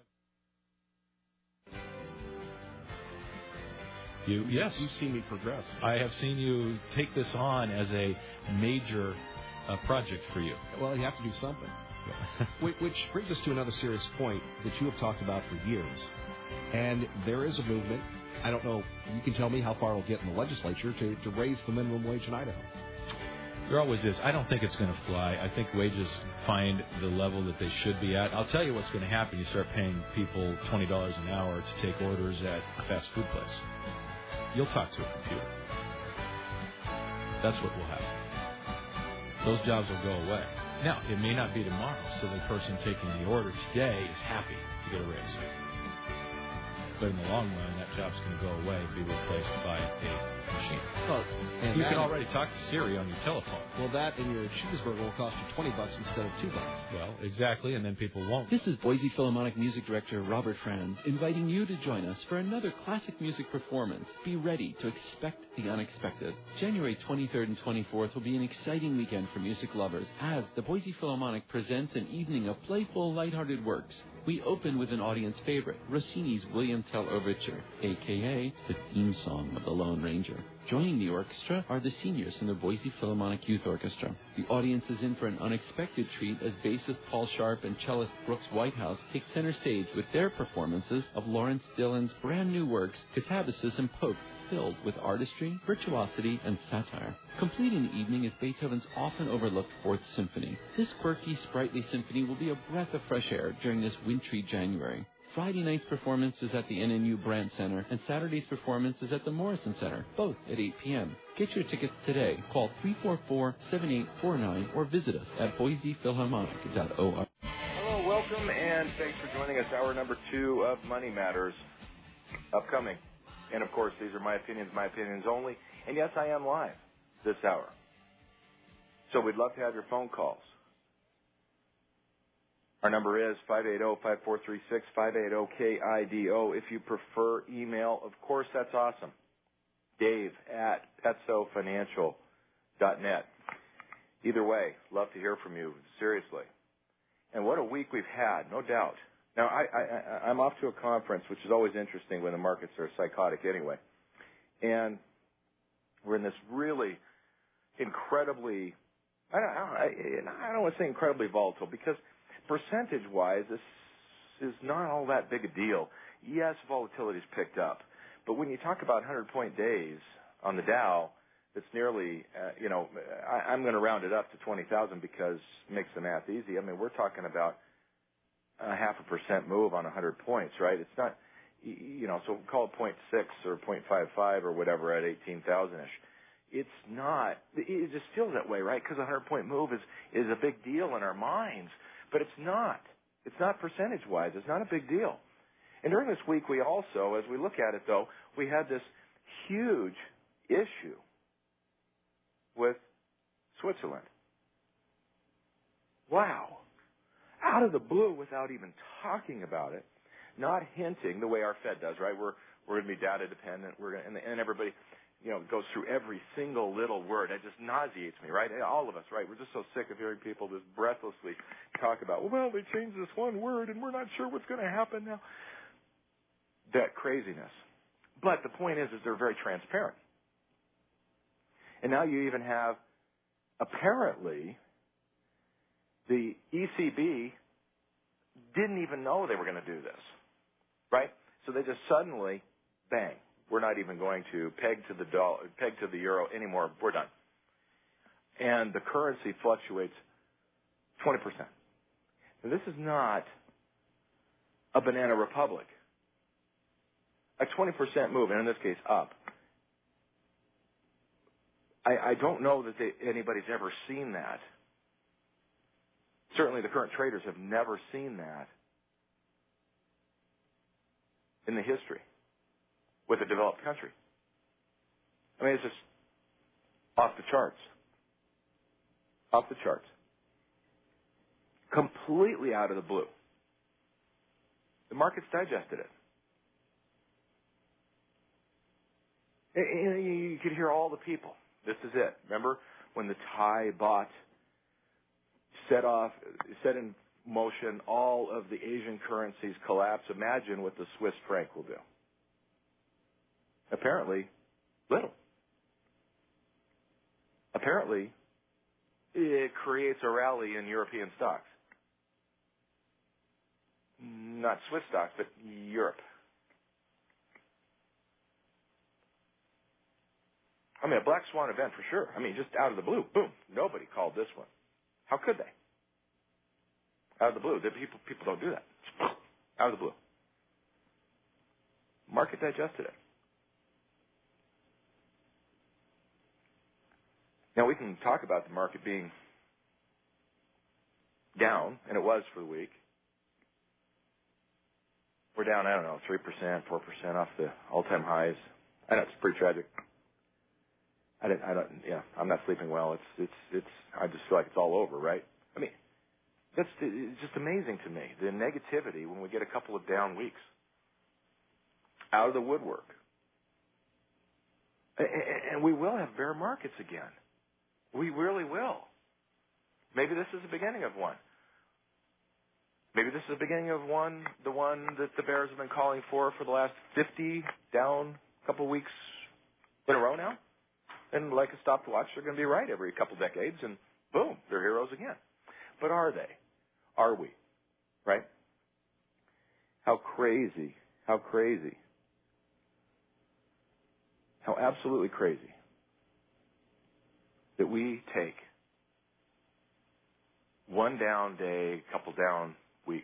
Yes. You've seen me progress. I have seen you take this on as a major project for you. Well, you have to do something. Which brings us to another serious point that you have talked about for years. And there is a movement. I don't know. You can tell me how far it'll get in the legislature to raise the minimum wage in Idaho. There always is. I don't think it's going to fly. I think wages find the level that they should be at. I'll tell you what's going to happen. You start paying people $20 an hour to take orders at a fast food place. You'll talk to a computer. That's what will happen. Those jobs will go away. Now, it may not be tomorrow, so the person taking the order today is happy to get a raise. But in the long run, that job's going to go away and be replaced by a machine. Well, and you can already talk to Siri on your telephone. Well, that and your cheeseburger will cost you $20 instead of $2. Well, exactly, and then people won't. This is Boise Philharmonic Music Director Robert Franz inviting you to join us for another classic music performance. Be ready to expect the unexpected. January 23rd and 24th will be an exciting weekend for music lovers as the Boise Philharmonic presents an evening of playful, lighthearted works. We open with an audience favorite, Rossini's William Tell Overture, a.k.a. the theme song of The Lone Ranger. Joining the orchestra are the seniors from the Boise Philharmonic Youth Orchestra. The audience is in for an unexpected treat as bassist Paul Sharp and cellist Brooks Whitehouse take center stage with their performances of Lawrence Dillon's brand new works, Catabasis and Pope, filled with artistry, virtuosity, and satire. Completing the evening is Beethoven's often overlooked Fourth Symphony. This quirky, sprightly symphony will be a breath of fresh air during this wintry January. Friday night's performance is at the NNU Brandt Center, and Saturday's performance is at the Morrison Center, both at 8 p.m. Get your tickets today. Call 344-7849 or visit us at boisephilharmonic.org. Hello, welcome, and thanks for joining us. Hour number 2 of Money Matters upcoming. And, of course, these are my opinions only. And, yes, I am live this hour. So we'd love to have your phone calls. Our number is 580-5436, 580-KIDO. If you prefer email, of course, that's awesome. Dave at PetsoFinancial.net. Either way, love to hear from you, seriously. And what a week we've had, no doubt. Now, I'm off to a conference, which is always interesting when the markets are psychotic anyway. And we're in this really incredibly, I don't want to say incredibly volatile, because percentage-wise, this is not all that big a deal. Yes, volatility's picked up. But when you talk about 100-point days on the Dow, it's nearly, I'm going to round it up to 20,000 because it makes the math easy. I mean, we're talking about a 0.5% move on 100 points, right? It's not, so call it 0.6 or 0.55 or whatever at 18,000-ish. It's not, it just feels that way, right? Because a 100-point move is a big deal in our minds. But it's not. It's not percentage-wise. It's not a big deal. And during this week, we also, as we look at it, though, we had this huge issue with Switzerland. Wow. Out of the blue, without even talking about it, not hinting the way our Fed does, right? We're going to be data dependent. And everybody, goes through every single little word. It just nauseates me, right? All of us, right? We're just so sick of hearing people just breathlessly talk about, well, they changed this one word and we're not sure what's going to happen now. That craziness. But the point is they're very transparent. And now you even have, apparently, the ECB didn't even know they were going to do this, right? So they just suddenly, bang, we're not even going to peg to the euro anymore. We're done. And the currency fluctuates 20%. Now, this is not a banana republic. A 20% move, and in this case, up. I don't know that anybody's ever seen that. Certainly the current traders have never seen that in the history with a developed country. I mean, it's just off the charts. Off the charts. Completely out of the blue. The markets digested it. You could hear all the people. This is it. Remember when the Thai baht set in motion all of the Asian currencies collapse? Imagine what the Swiss franc will do. Apparently, little. Apparently, it creates a rally in European stocks. Not Swiss stocks, but Europe. I mean, a black swan event for sure. I mean, just out of the blue, boom. Nobody called this one. How could they? Out of the blue. People don't do that. Out of the blue. Market digested it. Now, we can talk about the market being down, and it was for the week. We're down, 3%, 4% off the all-time highs. I know it's pretty tragic. I'm not sleeping well. I just feel like it's all over, right? I mean, it's just amazing to me, the negativity when we get a couple of down weeks. Out of the woodwork. And we will have bear markets again. We really will. Maybe this is the beginning of one. Maybe this is the beginning of the one that the bears have been calling for the last 50 down a couple weeks in a row now. And like a stopwatch, they're going to be right every couple decades, and boom, they're heroes again. But are they? Are we? Right? How crazy, how absolutely crazy that we take one down day, couple down weeks,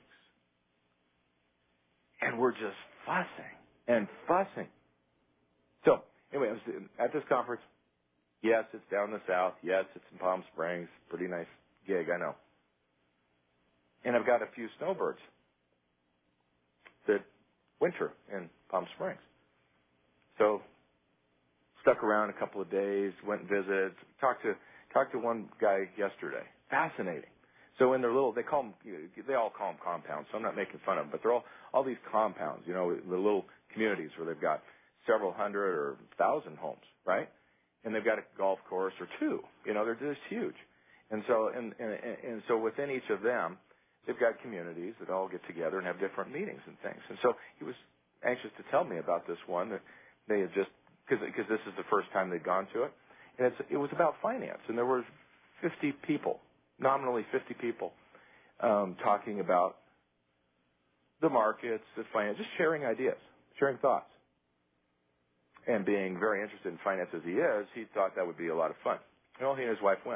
and we're just fussing. So, anyway, I was at this conference. Yes, it's down the south. Yes, it's in Palm Springs. Pretty nice gig, I know. And I've got a few snowbirds that winter in Palm Springs. So stuck around a couple of days, went and visited, talked to one guy yesterday. Fascinating. So in their little, they all call them compounds, so I'm not making fun of them, but they're all these compounds, the little communities where they've got several hundred or 1,000 homes, right? And they've got a golf course or two. They're just huge. And so within each of them, they've got communities that all get together and have different meetings and things. And so he was anxious to tell me about this one that they had just, because this is the first time they'd gone to it. And it was about finance, and there were 50 people, nominally 50 people, talking about the markets, the finance, just sharing ideas, sharing thoughts. And being very interested in finance as he is, he thought that would be a lot of fun. Well, he and his wife went.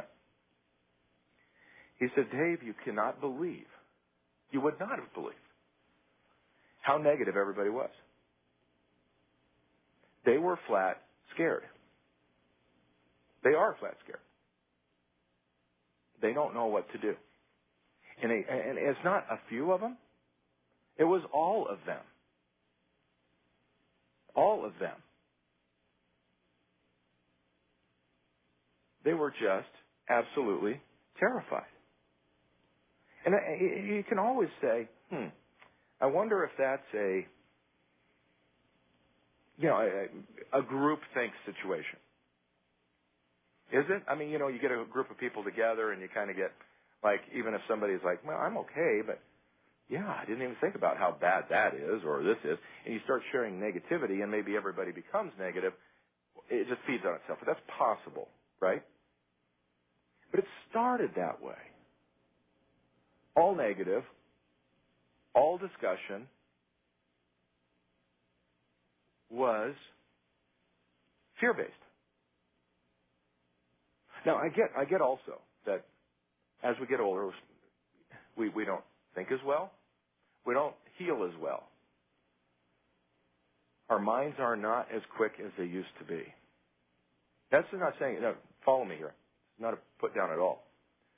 He said, Dave, you cannot believe, you would not have believed how negative everybody was. They were flat scared. They are flat scared. They don't know what to do. And it's not a few of them. It was all of them. All of them. They were just absolutely terrified. And you can always say, I wonder if that's a groupthink situation. Is it? I mean, you get a group of people together and you kind of get, like, even if somebody's like, well, I'm okay, but yeah, I didn't even think about how bad that is or this is, and you start sharing negativity and maybe everybody becomes negative, it just feeds on itself. But that's possible, right? But it started that way. All negative, all discussion was fear-based. Now, I get also that as we get older, we don't think as well. We don't heal as well. Our minds are not as quick as they used to be. That's not saying, follow me here. It's not a put down at all.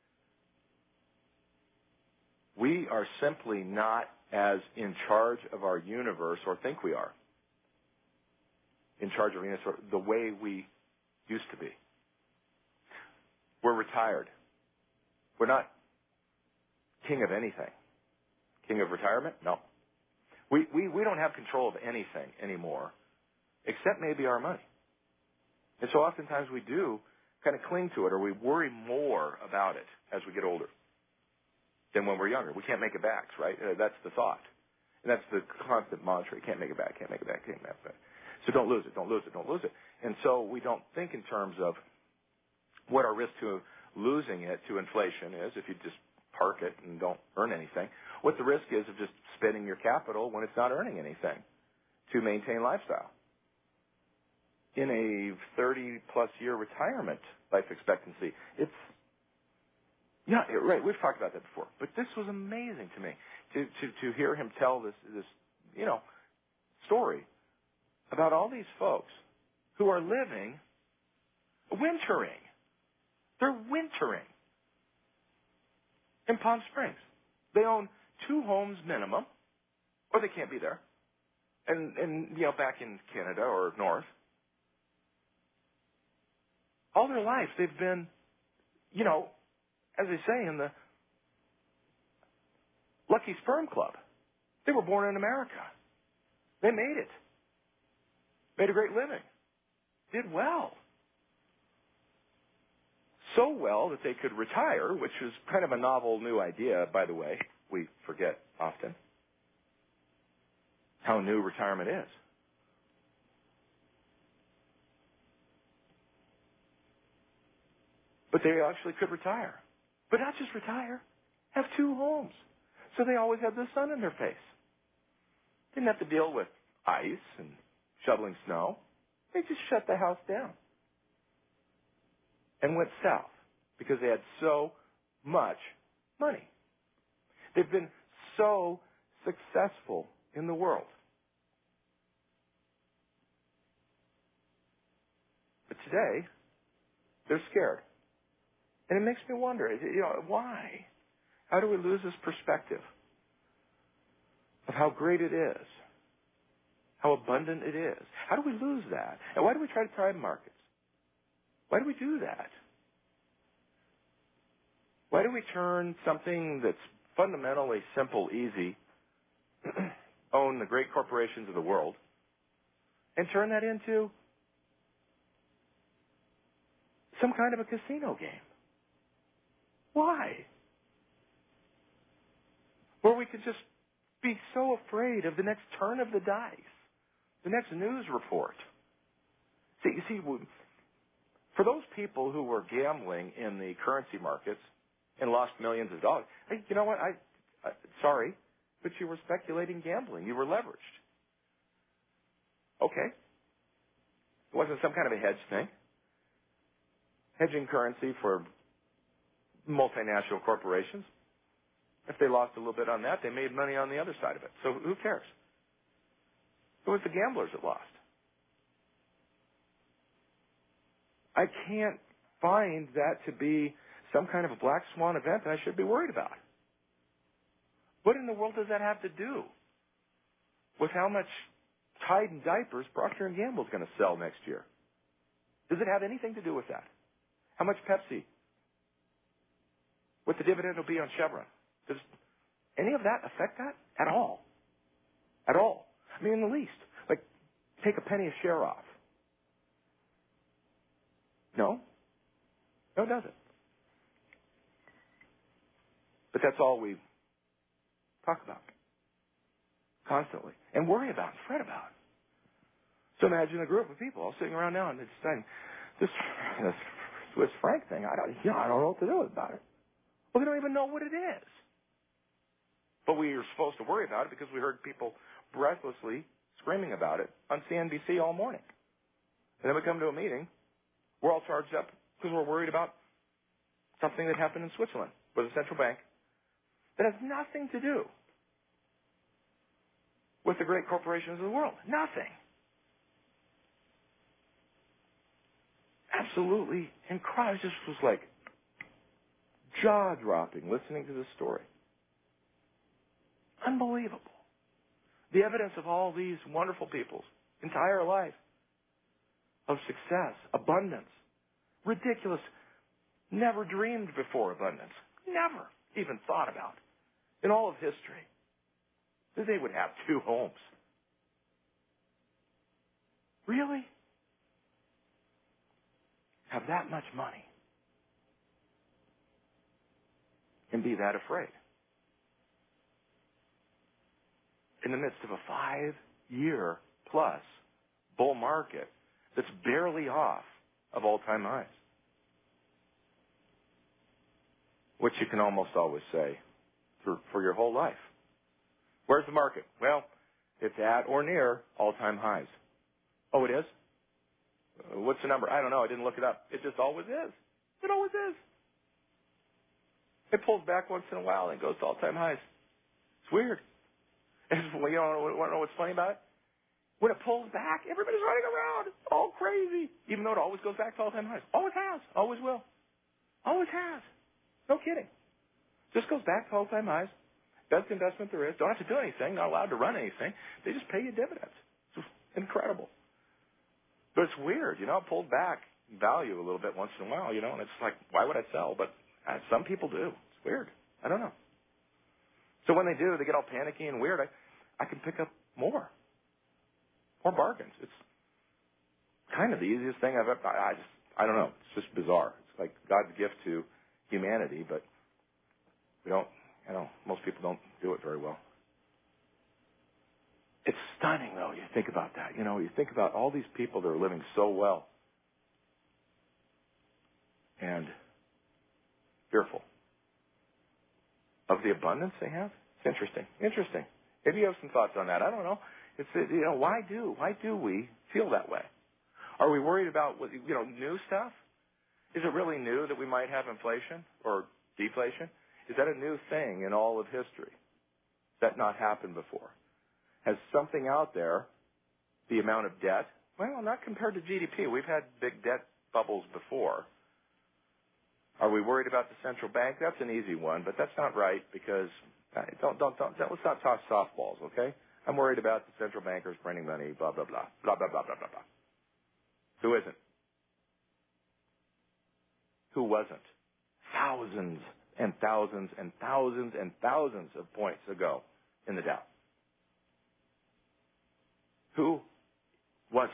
We are simply not as in charge of our universe, or think we are, in charge of our universe the way we used to be. We're retired. We're not king of anything. King of retirement? No. We don't have control of anything anymore, except maybe our money. And so oftentimes we do kind of cling to it, or we worry more about it as we get older than when we're younger. We can't make it back, right? That's the thought. And that's the constant mantra. You can't make it back, can't make it back, can't make it back. So don't lose it, don't lose it, don't lose it. And so we don't think in terms of what our risk to losing it to inflation is if you just park it and don't earn anything. What the risk is of just spending your capital when it's not earning anything to maintain lifestyle. In a 30-plus year retirement life expectancy, it's, right, we've talked about that before. But this was amazing to me to hear him tell this story about all these folks who are living, wintering. They're wintering in Palm Springs. They own 2 homes minimum, or they can't be there. And back in Canada or north. All their life they've been, as they say in the Lucky Sperm Club. They were born in America. They made it. Made a great living. Did well. So well that they could retire, which is kind of a novel new idea, by the way. We forget often how new retirement is. But they actually could retire. But not just retire, have 2 homes. So they always had the sun in their face. Didn't have to deal with ice and shoveling snow. They just shut the house down and went south because they had so much money. They've been so successful in the world. But today, they're scared. And it makes me wonder, why? How do we lose this perspective of how great it is, how abundant it is? How do we lose that? And why do we try to time markets? Why do we do that? Why do we turn something that's fundamentally simple, easy, own the great corporations of the world, and turn that into some kind of a casino game? Why? Or we could just be so afraid of the next turn of the dice, the next news report. See, for those people who were gambling in the currency markets and lost millions of dollars, hey, you know what? Sorry, but you were speculating gambling. You were leveraged. Okay. It wasn't some kind of a hedge thing. Hedging currency for multinational corporations. If they lost a little bit on that, they made money on the other side of it. So who cares? It was the gamblers that lost. I can't find that to be some kind of a black swan event that I should be worried about. What in the world does that have to do with how much Tide and diapers Procter & Gamble is going to sell next year? Does it have anything to do with that? How much Pepsi? What the dividend will be on Chevron? Does any of that affect that at all? At all? I mean, in the least. Like, take a penny a share off. No? No, it doesn't. But that's all we talk about constantly and worry about and fret about. So imagine a group of people all sitting around now and it's saying, this Swiss franc thing, I don't know what to do about it. Well, they don't even know what it is. But we are supposed to worry about it because we heard people breathlessly screaming about it on CNBC all morning. And then we come to a meeting, we're all charged up because we're worried about something that happened in Switzerland with a central bank that has nothing to do with the great corporations of the world. Nothing. Absolutely incredible. It just was like jaw-dropping listening to this story. Unbelievable. The evidence of all these wonderful people's entire life of success, abundance, ridiculous, never dreamed before abundance, never even thought about in all of history that they would have 2 homes. Really? Have that much money and be that afraid? In the midst of a 5-year plus bull market that's barely off of all-time highs. Which you can almost always say for your whole life. Where's the market? Well, it's at or near all-time highs. Oh, it is? What's the number? I don't know. I didn't look it up. It just always is. It always is. It pulls back once in a while and goes to all-time highs. It's weird. And you want to know what's funny about it? When it pulls back, everybody's running around all crazy, even though it always goes back to all-time highs. Always has. Always will. Always has. No kidding. Just goes back to all-time highs. Best investment there is. Don't have to do anything. Not allowed to run anything. They just pay you dividends. It's incredible. But it's weird, it pulls back value a little bit once in a while, and it's like, why would I sell? But some people do. It's weird. I don't know. So when they do, they get all panicky and weird. I can pick up more bargains. It's kind of the easiest thing I've ever. I don't know. It's just bizarre. It's like God's gift to humanity, but we don't. Most people don't do it very well. It's stunning, though. You think about that. You think about all these people that are living so well and fearful of the abundance they have. It's interesting. Maybe you have some thoughts on that. I don't know. It's why do we feel that way? Are we worried about new stuff? Is it really new that we might have inflation or deflation? Is that a new thing in all of history? Has that not happened before? Has something out there, the amount of debt, well, not compared to GDP. We've had big debt bubbles before. Are we worried about the central bank? That's an easy one, but that's not right because let's not toss softballs, okay? I'm worried about the central bankers printing money, blah, blah, blah, blah, blah, blah, blah, blah, blah. Who isn't? Who wasn't? Thousands and thousands and thousands and thousands of points ago in the Dow. Who wasn't?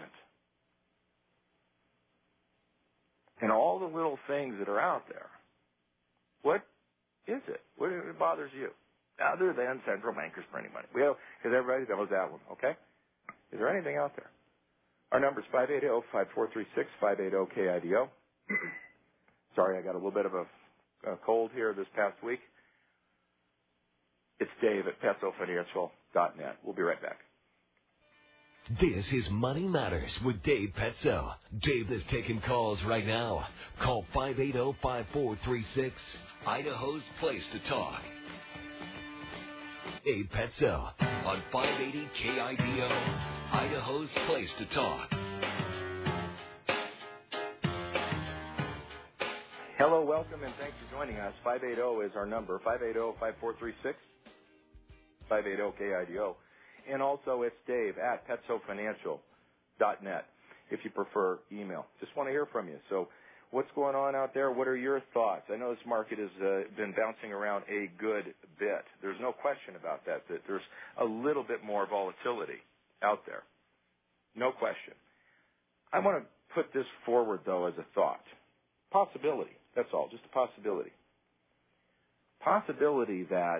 And all the little things that are out there, what is it? What bothers you? other than central bankers printing money. Because everybody knows that one, okay? Is there anything out there? Our number is 580-5436, 580-KIDO. Sorry, I got a little bit of a cold here this past week. It's Dave at PetsoFinancial.net. We'll be right back. This is Money Matters with Dave Petso. Dave is taking calls right now. Call 580-5436, Idaho's place to talk. Dave Petso on 580 KIDO, Idaho's place to talk. Hello, welcome, and thanks for joining us. 580 is our number, 580-5436, 580-KIDO. And also, it's Dave at PetsoFinancial.net, if you prefer email. Just want to hear from you. So what's going on out there? What are your thoughts? I know this market has been bouncing around a good bit. There's no question about that there's a little bit more volatility out there. No question. I want to put this forward, though, as a thought. Possibility. That's all. Just a possibility. Possibility that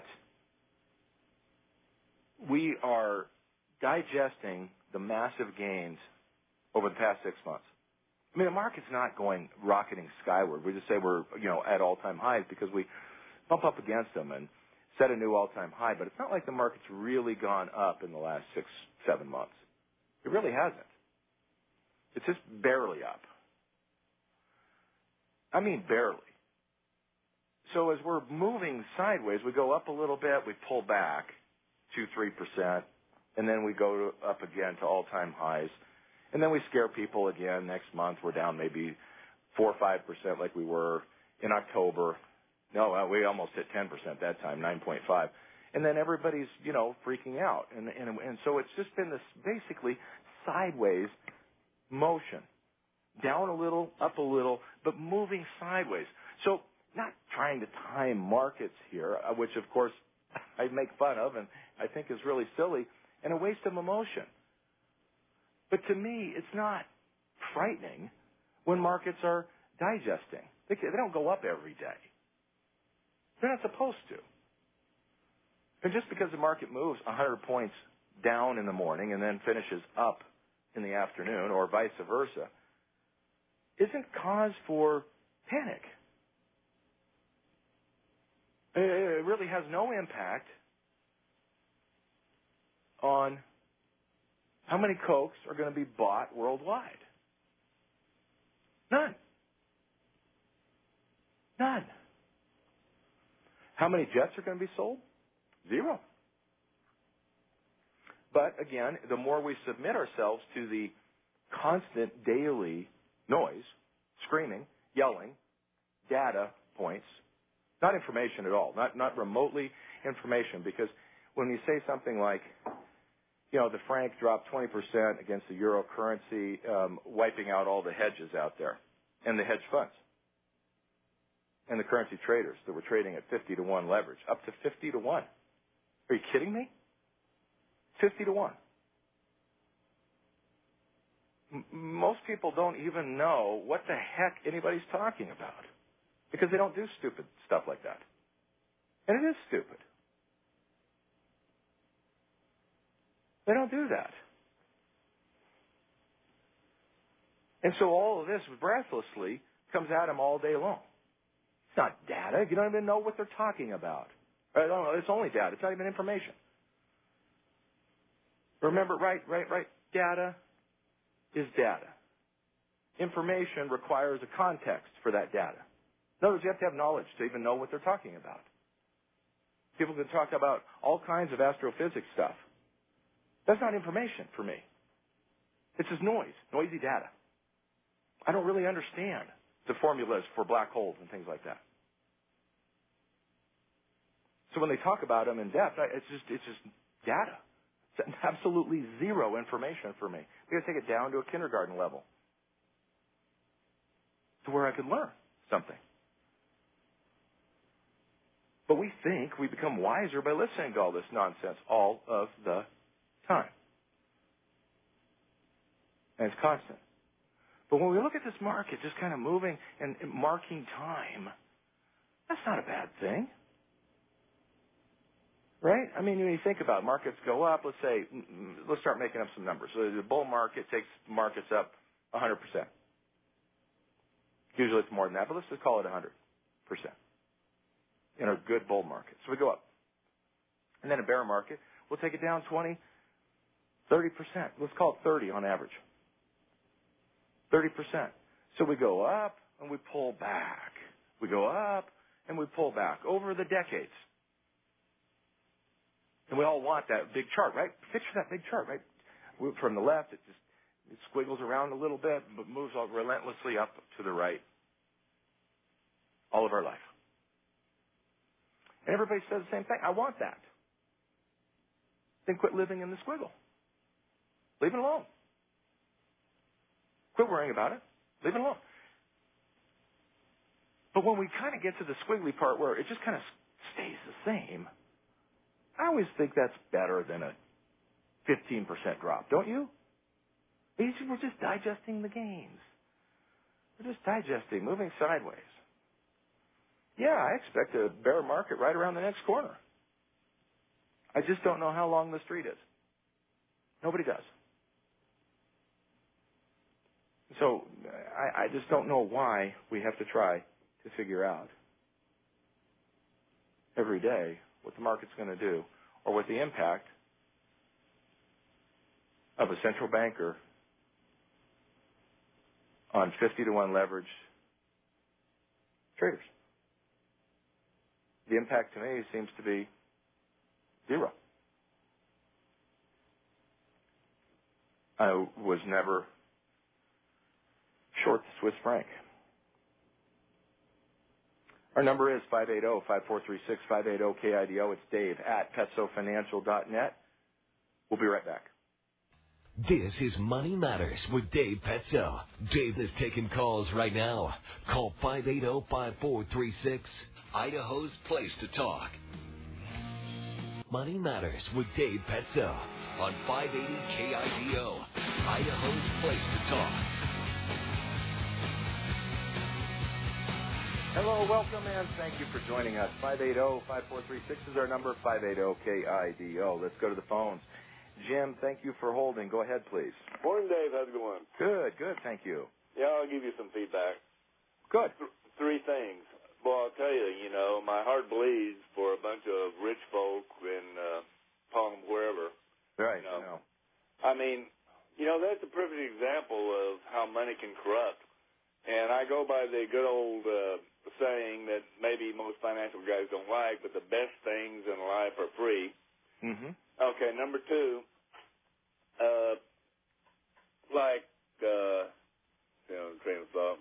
we are digesting the massive gains over the past 6 months. I mean, the market's not going rocketing skyward. We just say we're, at all-time highs because we bump up against them and set a new all-time high. But it's not like the market's really gone up in the last 6-7 months. It really hasn't. It's just barely up. I mean, barely. So as we're moving sideways, we go up a little bit, we pull back 2-3%, and then we go up again to all-time highs. And then we scare people again. Next month, we're down maybe 4 or 5% like we were in October. No, we almost hit 10% that time, 9.5. And then everybody's, freaking out. And so it's just been this basically sideways motion. Down a little, up a little, but moving sideways. So not trying to time markets here, which, of course, I make fun of and I think is really silly and a waste of emotion. But to me, it's not frightening when markets are digesting. They don't go up every day. They're not supposed to. And just because the market moves 100 points down in the morning and then finishes up in the afternoon or vice versa isn't cause for panic. It really has no impact on how many Cokes are going to be bought worldwide. None. None. How many jets are going to be sold? 0. But again, the more we submit ourselves to the constant daily noise, screaming, yelling, data points, not information at all, not remotely information, because when you say something like, the franc dropped 20% against the euro currency, wiping out all the hedges out there and the hedge funds and the currency traders that were trading at 50-to-1 leverage, up to 50-to-1. Are you kidding me? 50-to-1. Most people don't even know what the heck anybody's talking about because they don't do stupid stuff like that. And it is stupid. They don't do that. And so all of this breathlessly comes at them all day long. It's not data. You don't even know what they're talking about. It's only data. It's not even information. Remember, right. Data is data. Information requires a context for that data. In other words, you have to have knowledge to even know what they're talking about. People can talk about all kinds of astrophysics stuff. That's not information for me. It's just noisy data. I don't really understand the formulas for black holes and things like that. So when they talk about them in depth, it's just data. It's absolutely zero information for me. We got to take it down to a kindergarten level to where I can learn something. But we think we become wiser by listening to all this nonsense all of the time. And it's constant. But when we look at this market just kind of moving and marking time, that's not a bad thing. Right? I mean, when you think about it, markets go up, let's say, let's start making up some numbers. So the bull market takes markets up 100%. Usually it's more than that, but let's just call it 100% in a good bull market. So we go up. And then a bear market, we'll take it down 20, 30%. Let's call it 30 on average. 30%. So we go up and we pull back. We go up and we pull back over the decades. And we all want that big chart, right? Picture that big chart, right? From the left, it squiggles around a little bit, but moves relentlessly up to the right all of our life. And everybody says the same thing. I want that. Then quit living in the squiggle. Leave it alone. Quit worrying about it. Leave it alone. But when we kind of get to the squiggly part where it just kind of stays the same, I always think that's better than a 15% drop, don't you? We're just digesting the gains. We're just digesting, moving sideways. Yeah, I expect a bear market right around the next corner. I just don't know how long the street is. Nobody does. So I just don't know why we have to try to figure out every day what the market's going to do or what the impact of a central banker on 50-to-1 leverage traders. The impact to me seems to be zero. I was never short the Swiss franc. Our number is 580-5436, 580-KIDO. It's Dave at PetsoFinancial.net. We'll be right back. This is Money Matters with Dave Petso. Dave is taking calls right now. Call 580-5436, Idaho's place to talk. Money Matters with Dave Petso on 580 KIDO, Idaho's place to talk. Hello, welcome, and thank you for joining us. 580-5436 is our number, 580-KIDO. Let's go to the phones. Jim, thank you for holding. Go ahead, please. Morning, Dave. How's it going? Good, thank you. Yeah, I'll give you some feedback. Good. Three things. Well, I'll tell you, my heart bleeds for a bunch of rich folk in Palm, wherever. Right, I mean, that's a perfect example of how money can corrupt. And I go by the good old saying that maybe most financial guys don't like, but the best things in life are free. Mm-hmm. Okay, number two, train of thought,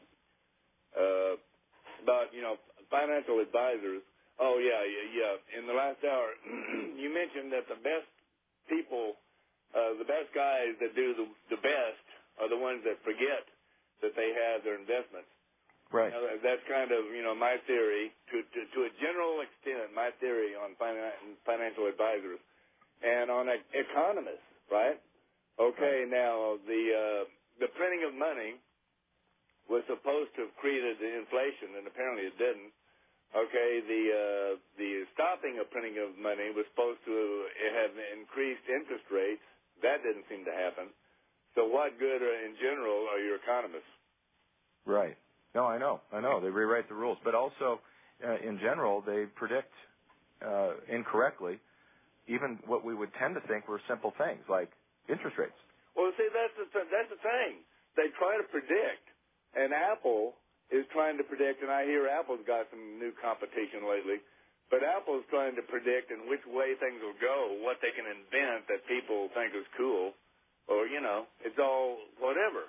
about, financial advisors. Oh, yeah. In the last hour, you mentioned that the best people, the best guys that do the best are the ones that forget that they have their investments. Right. That's kind of, my theory, to a general extent, my theory on financial advisors. And on economists, right? Okay, now the printing of money was supposed to have created the inflation, and apparently it didn't. Okay, the stopping of printing of money was supposed to have increased interest rates. That didn't seem to happen. So what good, in general, are your economists? Right. No, I know. They rewrite the rules. But also, in general, they predict incorrectly even what we would tend to think were simple things like interest rates. Well, see, that's the thing. They try to predict, and Apple is trying to predict, and I hear Apple's got some new competition lately, but Apple's trying to predict in which way things will go, what they can invent that people think is cool, or, it's all whatever.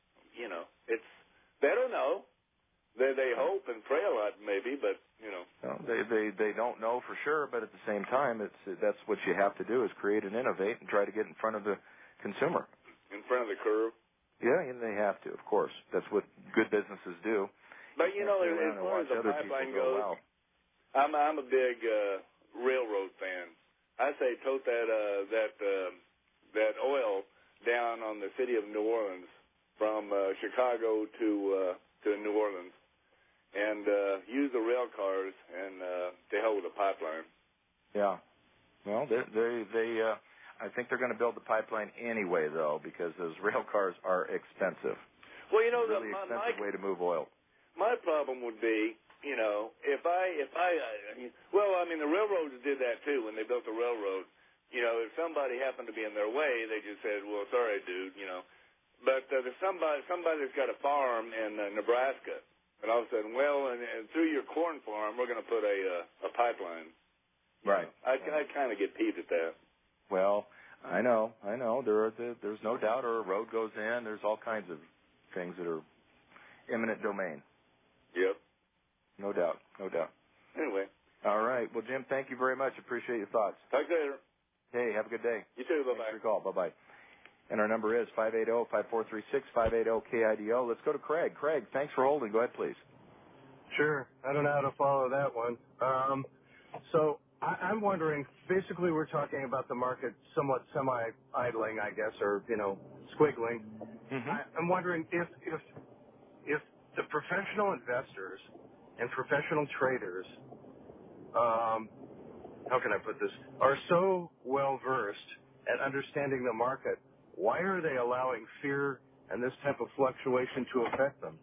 They don't know. They hope and pray a lot, maybe, but, Well, they don't know for sure, but at the same time, that's what you have to do is create and innovate and try to get in front of the consumer. In front of the curve? Yeah, and they have to, of course. That's what good businesses do. But, as far as the pipeline goes, I'm a big railroad fan. I say tote that oil down on the city of New Orleans from Chicago to New Orleans. And use the rail cars and to hell with the pipeline. Yeah. Well, I think they're going to build the pipeline anyway, though, because those rail cars are expensive. Well, you know, really expensive way to move oil. My problem would be, you know, if the railroads did that too when they built the railroad. You know, if somebody happened to be in their way, they just said, "Well, sorry, dude," you know. But there's somebody that's got a farm in Nebraska, and all of a sudden, and through your corn farm, we're going to put a pipeline. Right. I kind of get peeved at that. Well, I know. There's no doubt, or a road goes in. There's all kinds of things that are eminent domain. Yep. No doubt. Anyway. All right. Well, Jim, thank you very much. Appreciate your thoughts. Talk later. Hey, have a good day. You too. Bye-bye. Thanks for your call. Bye-bye. And our number is 580-5436, 580-KIDO. Let's go to Craig. Craig, thanks for holding. Go ahead, please. Sure. I don't know how to follow that one. So I'm wondering, basically we're talking about the market somewhat semi-idling, I guess, or, you know, squiggling. Mm-hmm. I'm wondering if the professional investors and professional traders, how can I put this, are so well-versed at understanding the market, why are they allowing fear and this type of fluctuation to affect them?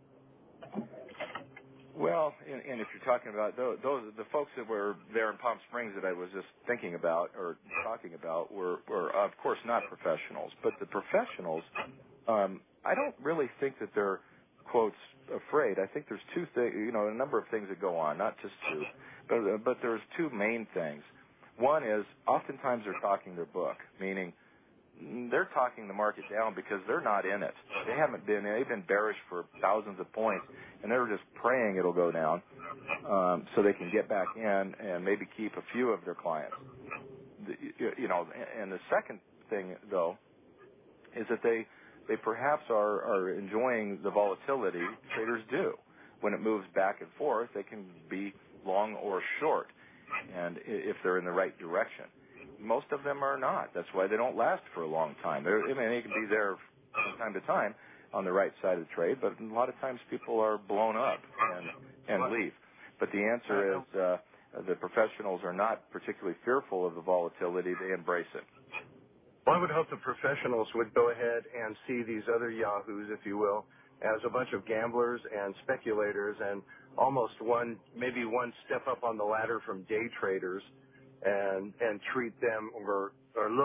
Well, and if you're talking about the folks that were there in Palm Springs that I was just thinking about or talking about were of course not professionals, but the professionals, I don't really think that they're, quotes, afraid. I think there's two things, you know, a number of things that go on, not just two, but there's two main things. One is oftentimes they're talking their book, meaning they're talking the market down because they're not in it. They've been bearish for thousands of points, and they're just praying it'll go down so they can get back in and maybe keep a few of their clients. You know, and the second thing, though, is that they perhaps are enjoying the volatility traders do. When it moves back and forth, they can be long or short, and if they're in the right direction. Most of them are not. That's why they don't last for a long time. They can be there from time to time on the right side of the trade, but a lot of times people are blown up and leave. But the answer is the professionals are not particularly fearful of the volatility. They embrace it. Well, I would hope the professionals would go ahead and see these other yahoos, if you will, as a bunch of gamblers and speculators and almost maybe one step up on the ladder from day traders, and treat them or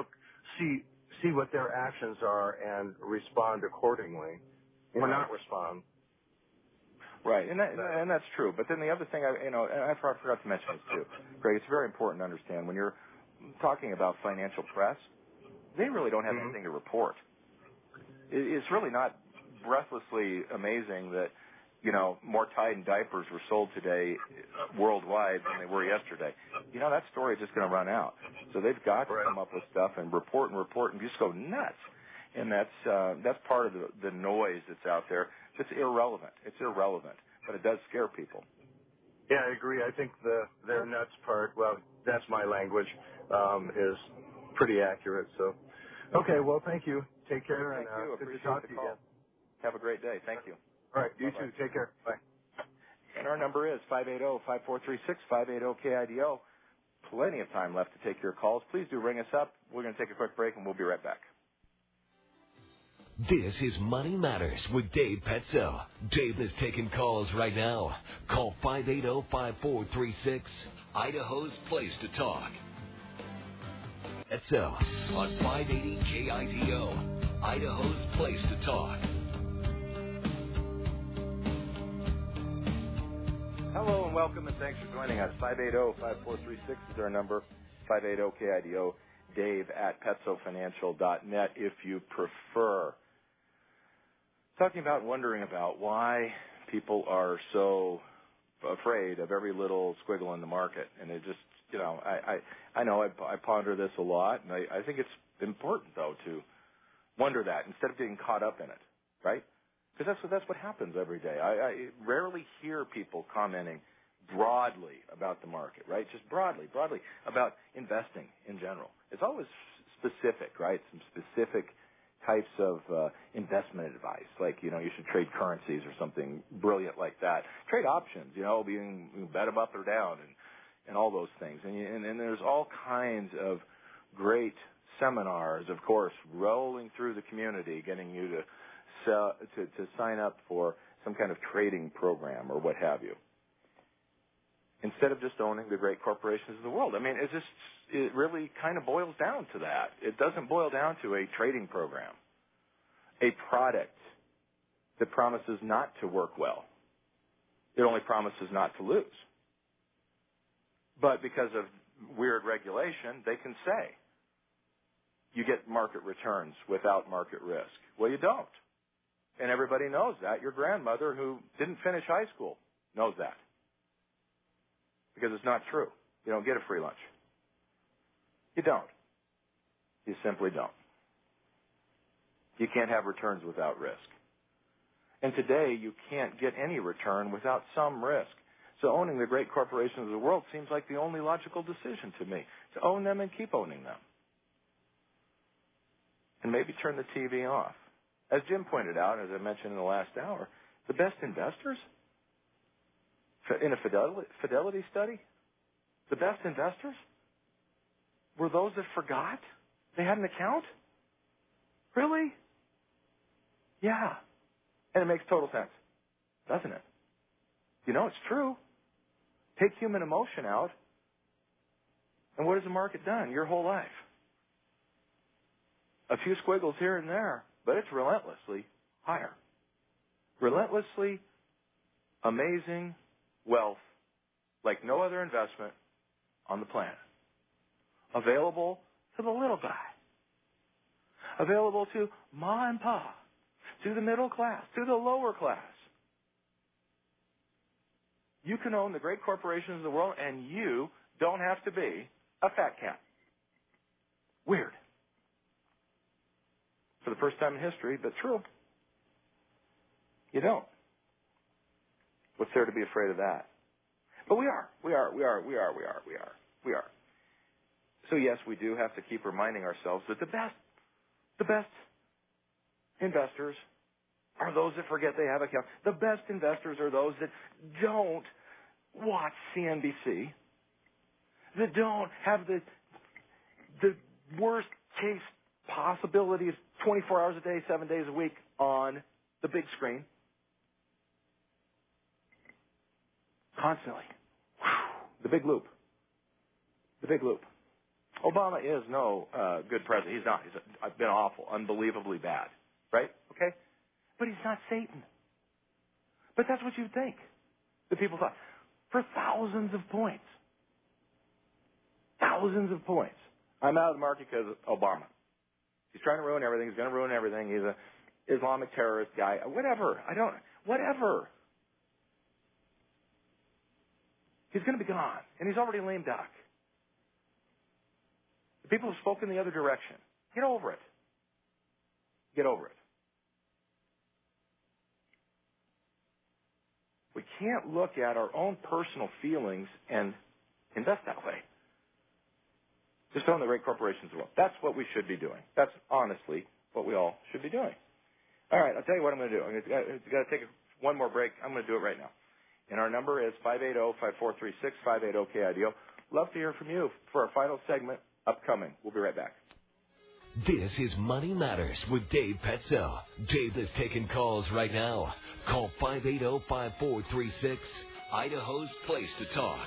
see what their actions are and respond accordingly, or not respond. Right, and that's true. But then the other thing, and I forgot to mention this too, Greg. It's very important to understand when you're talking about financial press, they really don't have anything to report. It's really not breathlessly amazing that, you know, more Tide and diapers were sold today worldwide than they were yesterday. You know, that story is just going to run out. So they've got to come up with stuff and report and just go nuts. And that's part of the noise that's out there. It's irrelevant. But it does scare people. Yeah, I agree. I think their nuts part, well, that's my language, is pretty accurate. So, okay, well, thank you. Take care. Thank you. Good Appreciate to talk the to you call. again. Have a great day. Thank you. All right, you Bye-bye. too. Take care. Bye. And our number is 580-5436, 580-KIDO. Plenty of time left to take your calls. Please do ring us up. We're going to take a quick break, and we'll be right back. This is Money Matters with Dave Petzo. Dave is taking calls right now. Call 580-5436, Idaho's place to talk. Petzo on 580 KIDO, Idaho's place to talk. Hello and welcome, and thanks for joining us. 580-5436 is our number, 580-KIDO, Dave at PetsoFinancial.net if you prefer. Talking about, wondering about why people are so afraid of every little squiggle in the market. And it just, you know, I know I ponder this a lot, and I think it's important, though, to wonder that instead of getting caught up in it, right? Because that's what happens every day. I rarely hear people commenting broadly about the market, right? Just broadly about investing in general. It's always specific, right? Some specific types of investment advice, like, you know, you should trade currencies or something brilliant like that. Trade options, you know, being bet them up or down, and, and all those things. And there's all kinds of great seminars, of course, rolling through the community, getting you to sign up for some kind of trading program or what have you, instead of just owning the great corporations of the world. I mean, it really kind of boils down to that. It doesn't boil down to a trading program, a product that promises not to work well. It only promises not to lose. But because of weird regulation, they can say you get market returns without market risk. Well, you don't. And everybody knows that. Your grandmother, who didn't finish high school, knows that. Because it's not true. You don't get a free lunch. You don't. You simply don't. You can't have returns without risk. And today, you can't get any return without some risk. So owning the great corporations of the world seems like the only logical decision to me, to own them and keep owning them. And maybe turn the TV off. As Jim pointed out, as I mentioned in the last hour, the best investors in a fidelity study, the best investors were those that forgot they had an account? Really? Yeah. And it makes total sense, doesn't it? You know, it's true. Take human emotion out, and what has the market done your whole life? A few squiggles here and there, but it's relentlessly higher. Relentlessly amazing wealth like no other investment on the planet. Available to the little guy. Available to ma and pa, to the middle class, to the lower class. You can own the great corporations of the world, and you don't have to be a fat cat. Weird. For the first time in history, but true. You don't. What's there to be afraid of that? But we are. So yes, we do have to keep reminding ourselves that the best investors are those that forget they have accounts. The best investors are those that don't watch CNBC, that don't have the worst case possibilities 24 hours a day, 7 days a week on the big screen. Constantly. The big loop. The big loop. Obama is no good president. He's not. He's been awful, unbelievably bad. Right? Okay? But he's not Satan. But that's what you'd think. The people thought. For thousands of points. Thousands of points. I'm out of the market because of Obama. He's trying to ruin everything. He's going to ruin everything. He's an Islamic terrorist guy. Whatever. Whatever. He's going to be gone. And he's already lame duck. The people have spoken the other direction. Get over it. Get over it. We can't look at our own personal feelings and invest that way. Just own the great corporations of the world. That's what we should be doing. That's honestly what we all should be doing. All right, I'll tell you what I'm going to do. I'm going to take one more break. I'm going to do it right now. And our number is 580-5436, 580-KIDO. Love to hear from you for our final segment upcoming. We'll be right back. This is Money Matters with Dave Petzo. Dave is taking calls right now. Call 580-5436, Idaho's place to talk.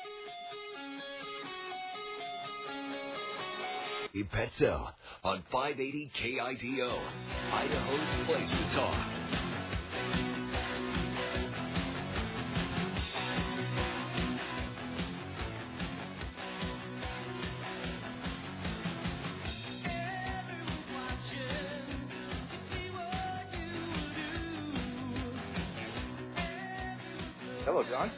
Dave Petzo on 580 KIDO, Idaho's place to talk. Hello, John.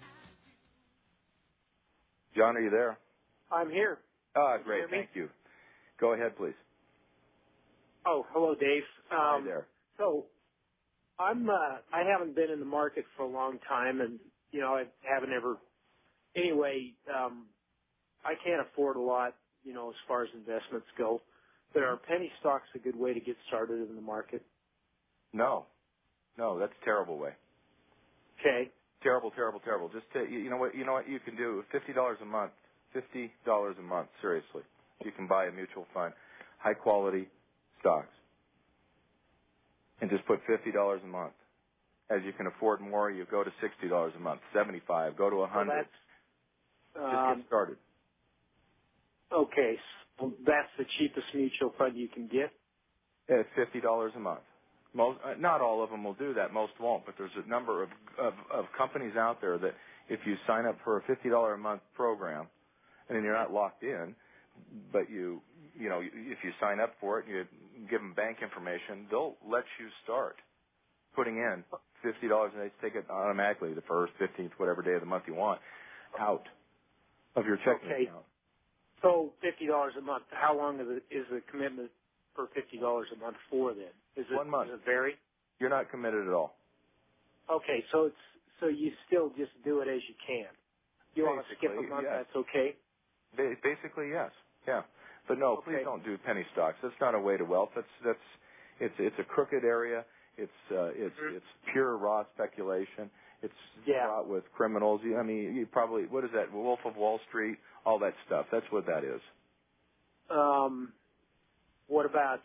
John, are you there? I'm here. Great. Thank you. Go ahead, please. Oh, hello, Dave. Hi there. So, I haven't been in the market for a long time, and I haven't ever. Anyway, I can't afford a lot, as far as investments go. But are penny stocks a good way to get started in the market? No, that's a terrible way. Okay. Terrible. Just you know what you can do. $50 a month. $50 a month. Seriously, you can buy a mutual fund, high quality stocks, and just put $50 a month. As you can afford more, you go to $60 a month, $75, go to $100. So just get started. Okay, so that's the cheapest mutual fund you can get? It's $50 a month. Most, not all of them will do that. Most won't. But there's a number of companies out there that if you sign up for a $50 a month program, and then you're not locked in, but you know, if you sign up for it, you give them bank information, they'll let you start putting in $50, and they take it automatically the first, 15th, whatever day of the month you want, out of your checking account. So $50 a month. How long is the commitment for $50 a month for then? Is it 1 month? Does it vary? You're not committed at all. Okay, so you still just do it as you can. You want to skip a month? Yes. That's okay. Basically, yes. Yeah. But no, please don't do penny stocks. That's not a way to wealth. It's a crooked area. It's pure raw speculation. It's fraught with criminals. I mean, you probably, what is that? Wolf of Wall Street, all that stuff. That's what that is. What about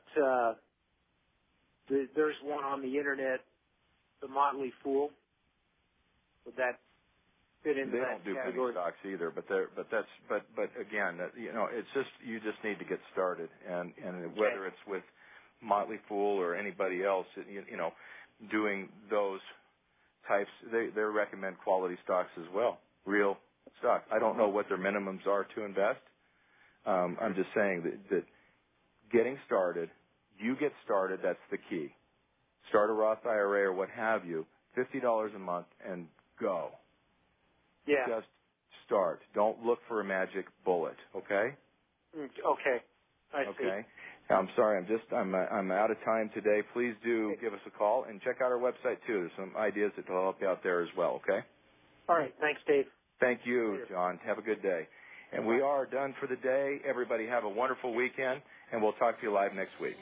there's one on the internet, The Motley Fool. Would that fit into that They don't do category? penny stocks either, but again, you know, it's just, you just need to get started, and whether it's with Motley Fool or anybody else, you know, doing those types, they recommend quality stocks as well, real stock. I don't know what their minimums are to invest. I'm just saying that getting started, you get started, that's the key. Start a Roth IRA or what have you, $50 a month and go. Yeah. Just start. Don't look for a magic bullet, okay? Okay. I see. Okay. I'm sorry, I'm out of time today. Please do give us a call and check out our website too. There's some ideas that will help you out there as well, okay? All right. Thanks, Dave. Thank you, John. Have a good day. And we are done for the day. Everybody have a wonderful weekend, and we'll talk to you live next week.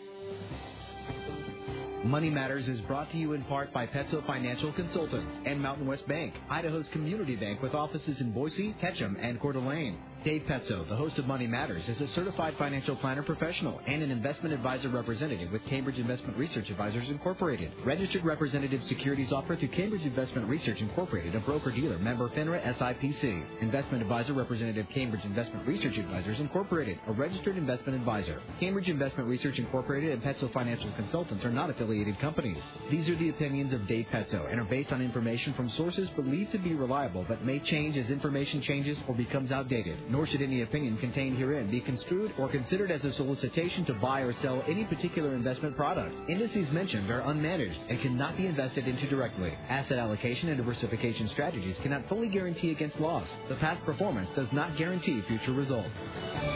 Money Matters is brought to you in part by Petso Financial Consultants and Mountain West Bank, Idaho's community bank with offices in Boise, Ketchum, and Coeur d'Alene. Dave Petso, the host of Money Matters, is a certified financial planner professional and an investment advisor representative with Cambridge Investment Research Advisors Incorporated. Registered representative securities offered through Cambridge Investment Research Incorporated, a broker-dealer, member FINRA SIPC. Investment advisor representative Cambridge Investment Research Advisors Incorporated, a registered investment advisor. Cambridge Investment Research Incorporated and Petso Financial Consultants are not affiliated companies. These are the opinions of Dave Petso and are based on information from sources believed to be reliable but may change as information changes or becomes outdated. Nor should any opinion contained herein be construed or considered as a solicitation to buy or sell any particular investment product. Indices mentioned are unmanaged and cannot be invested into directly. Asset allocation and diversification strategies cannot fully guarantee against loss. The past performance does not guarantee future results.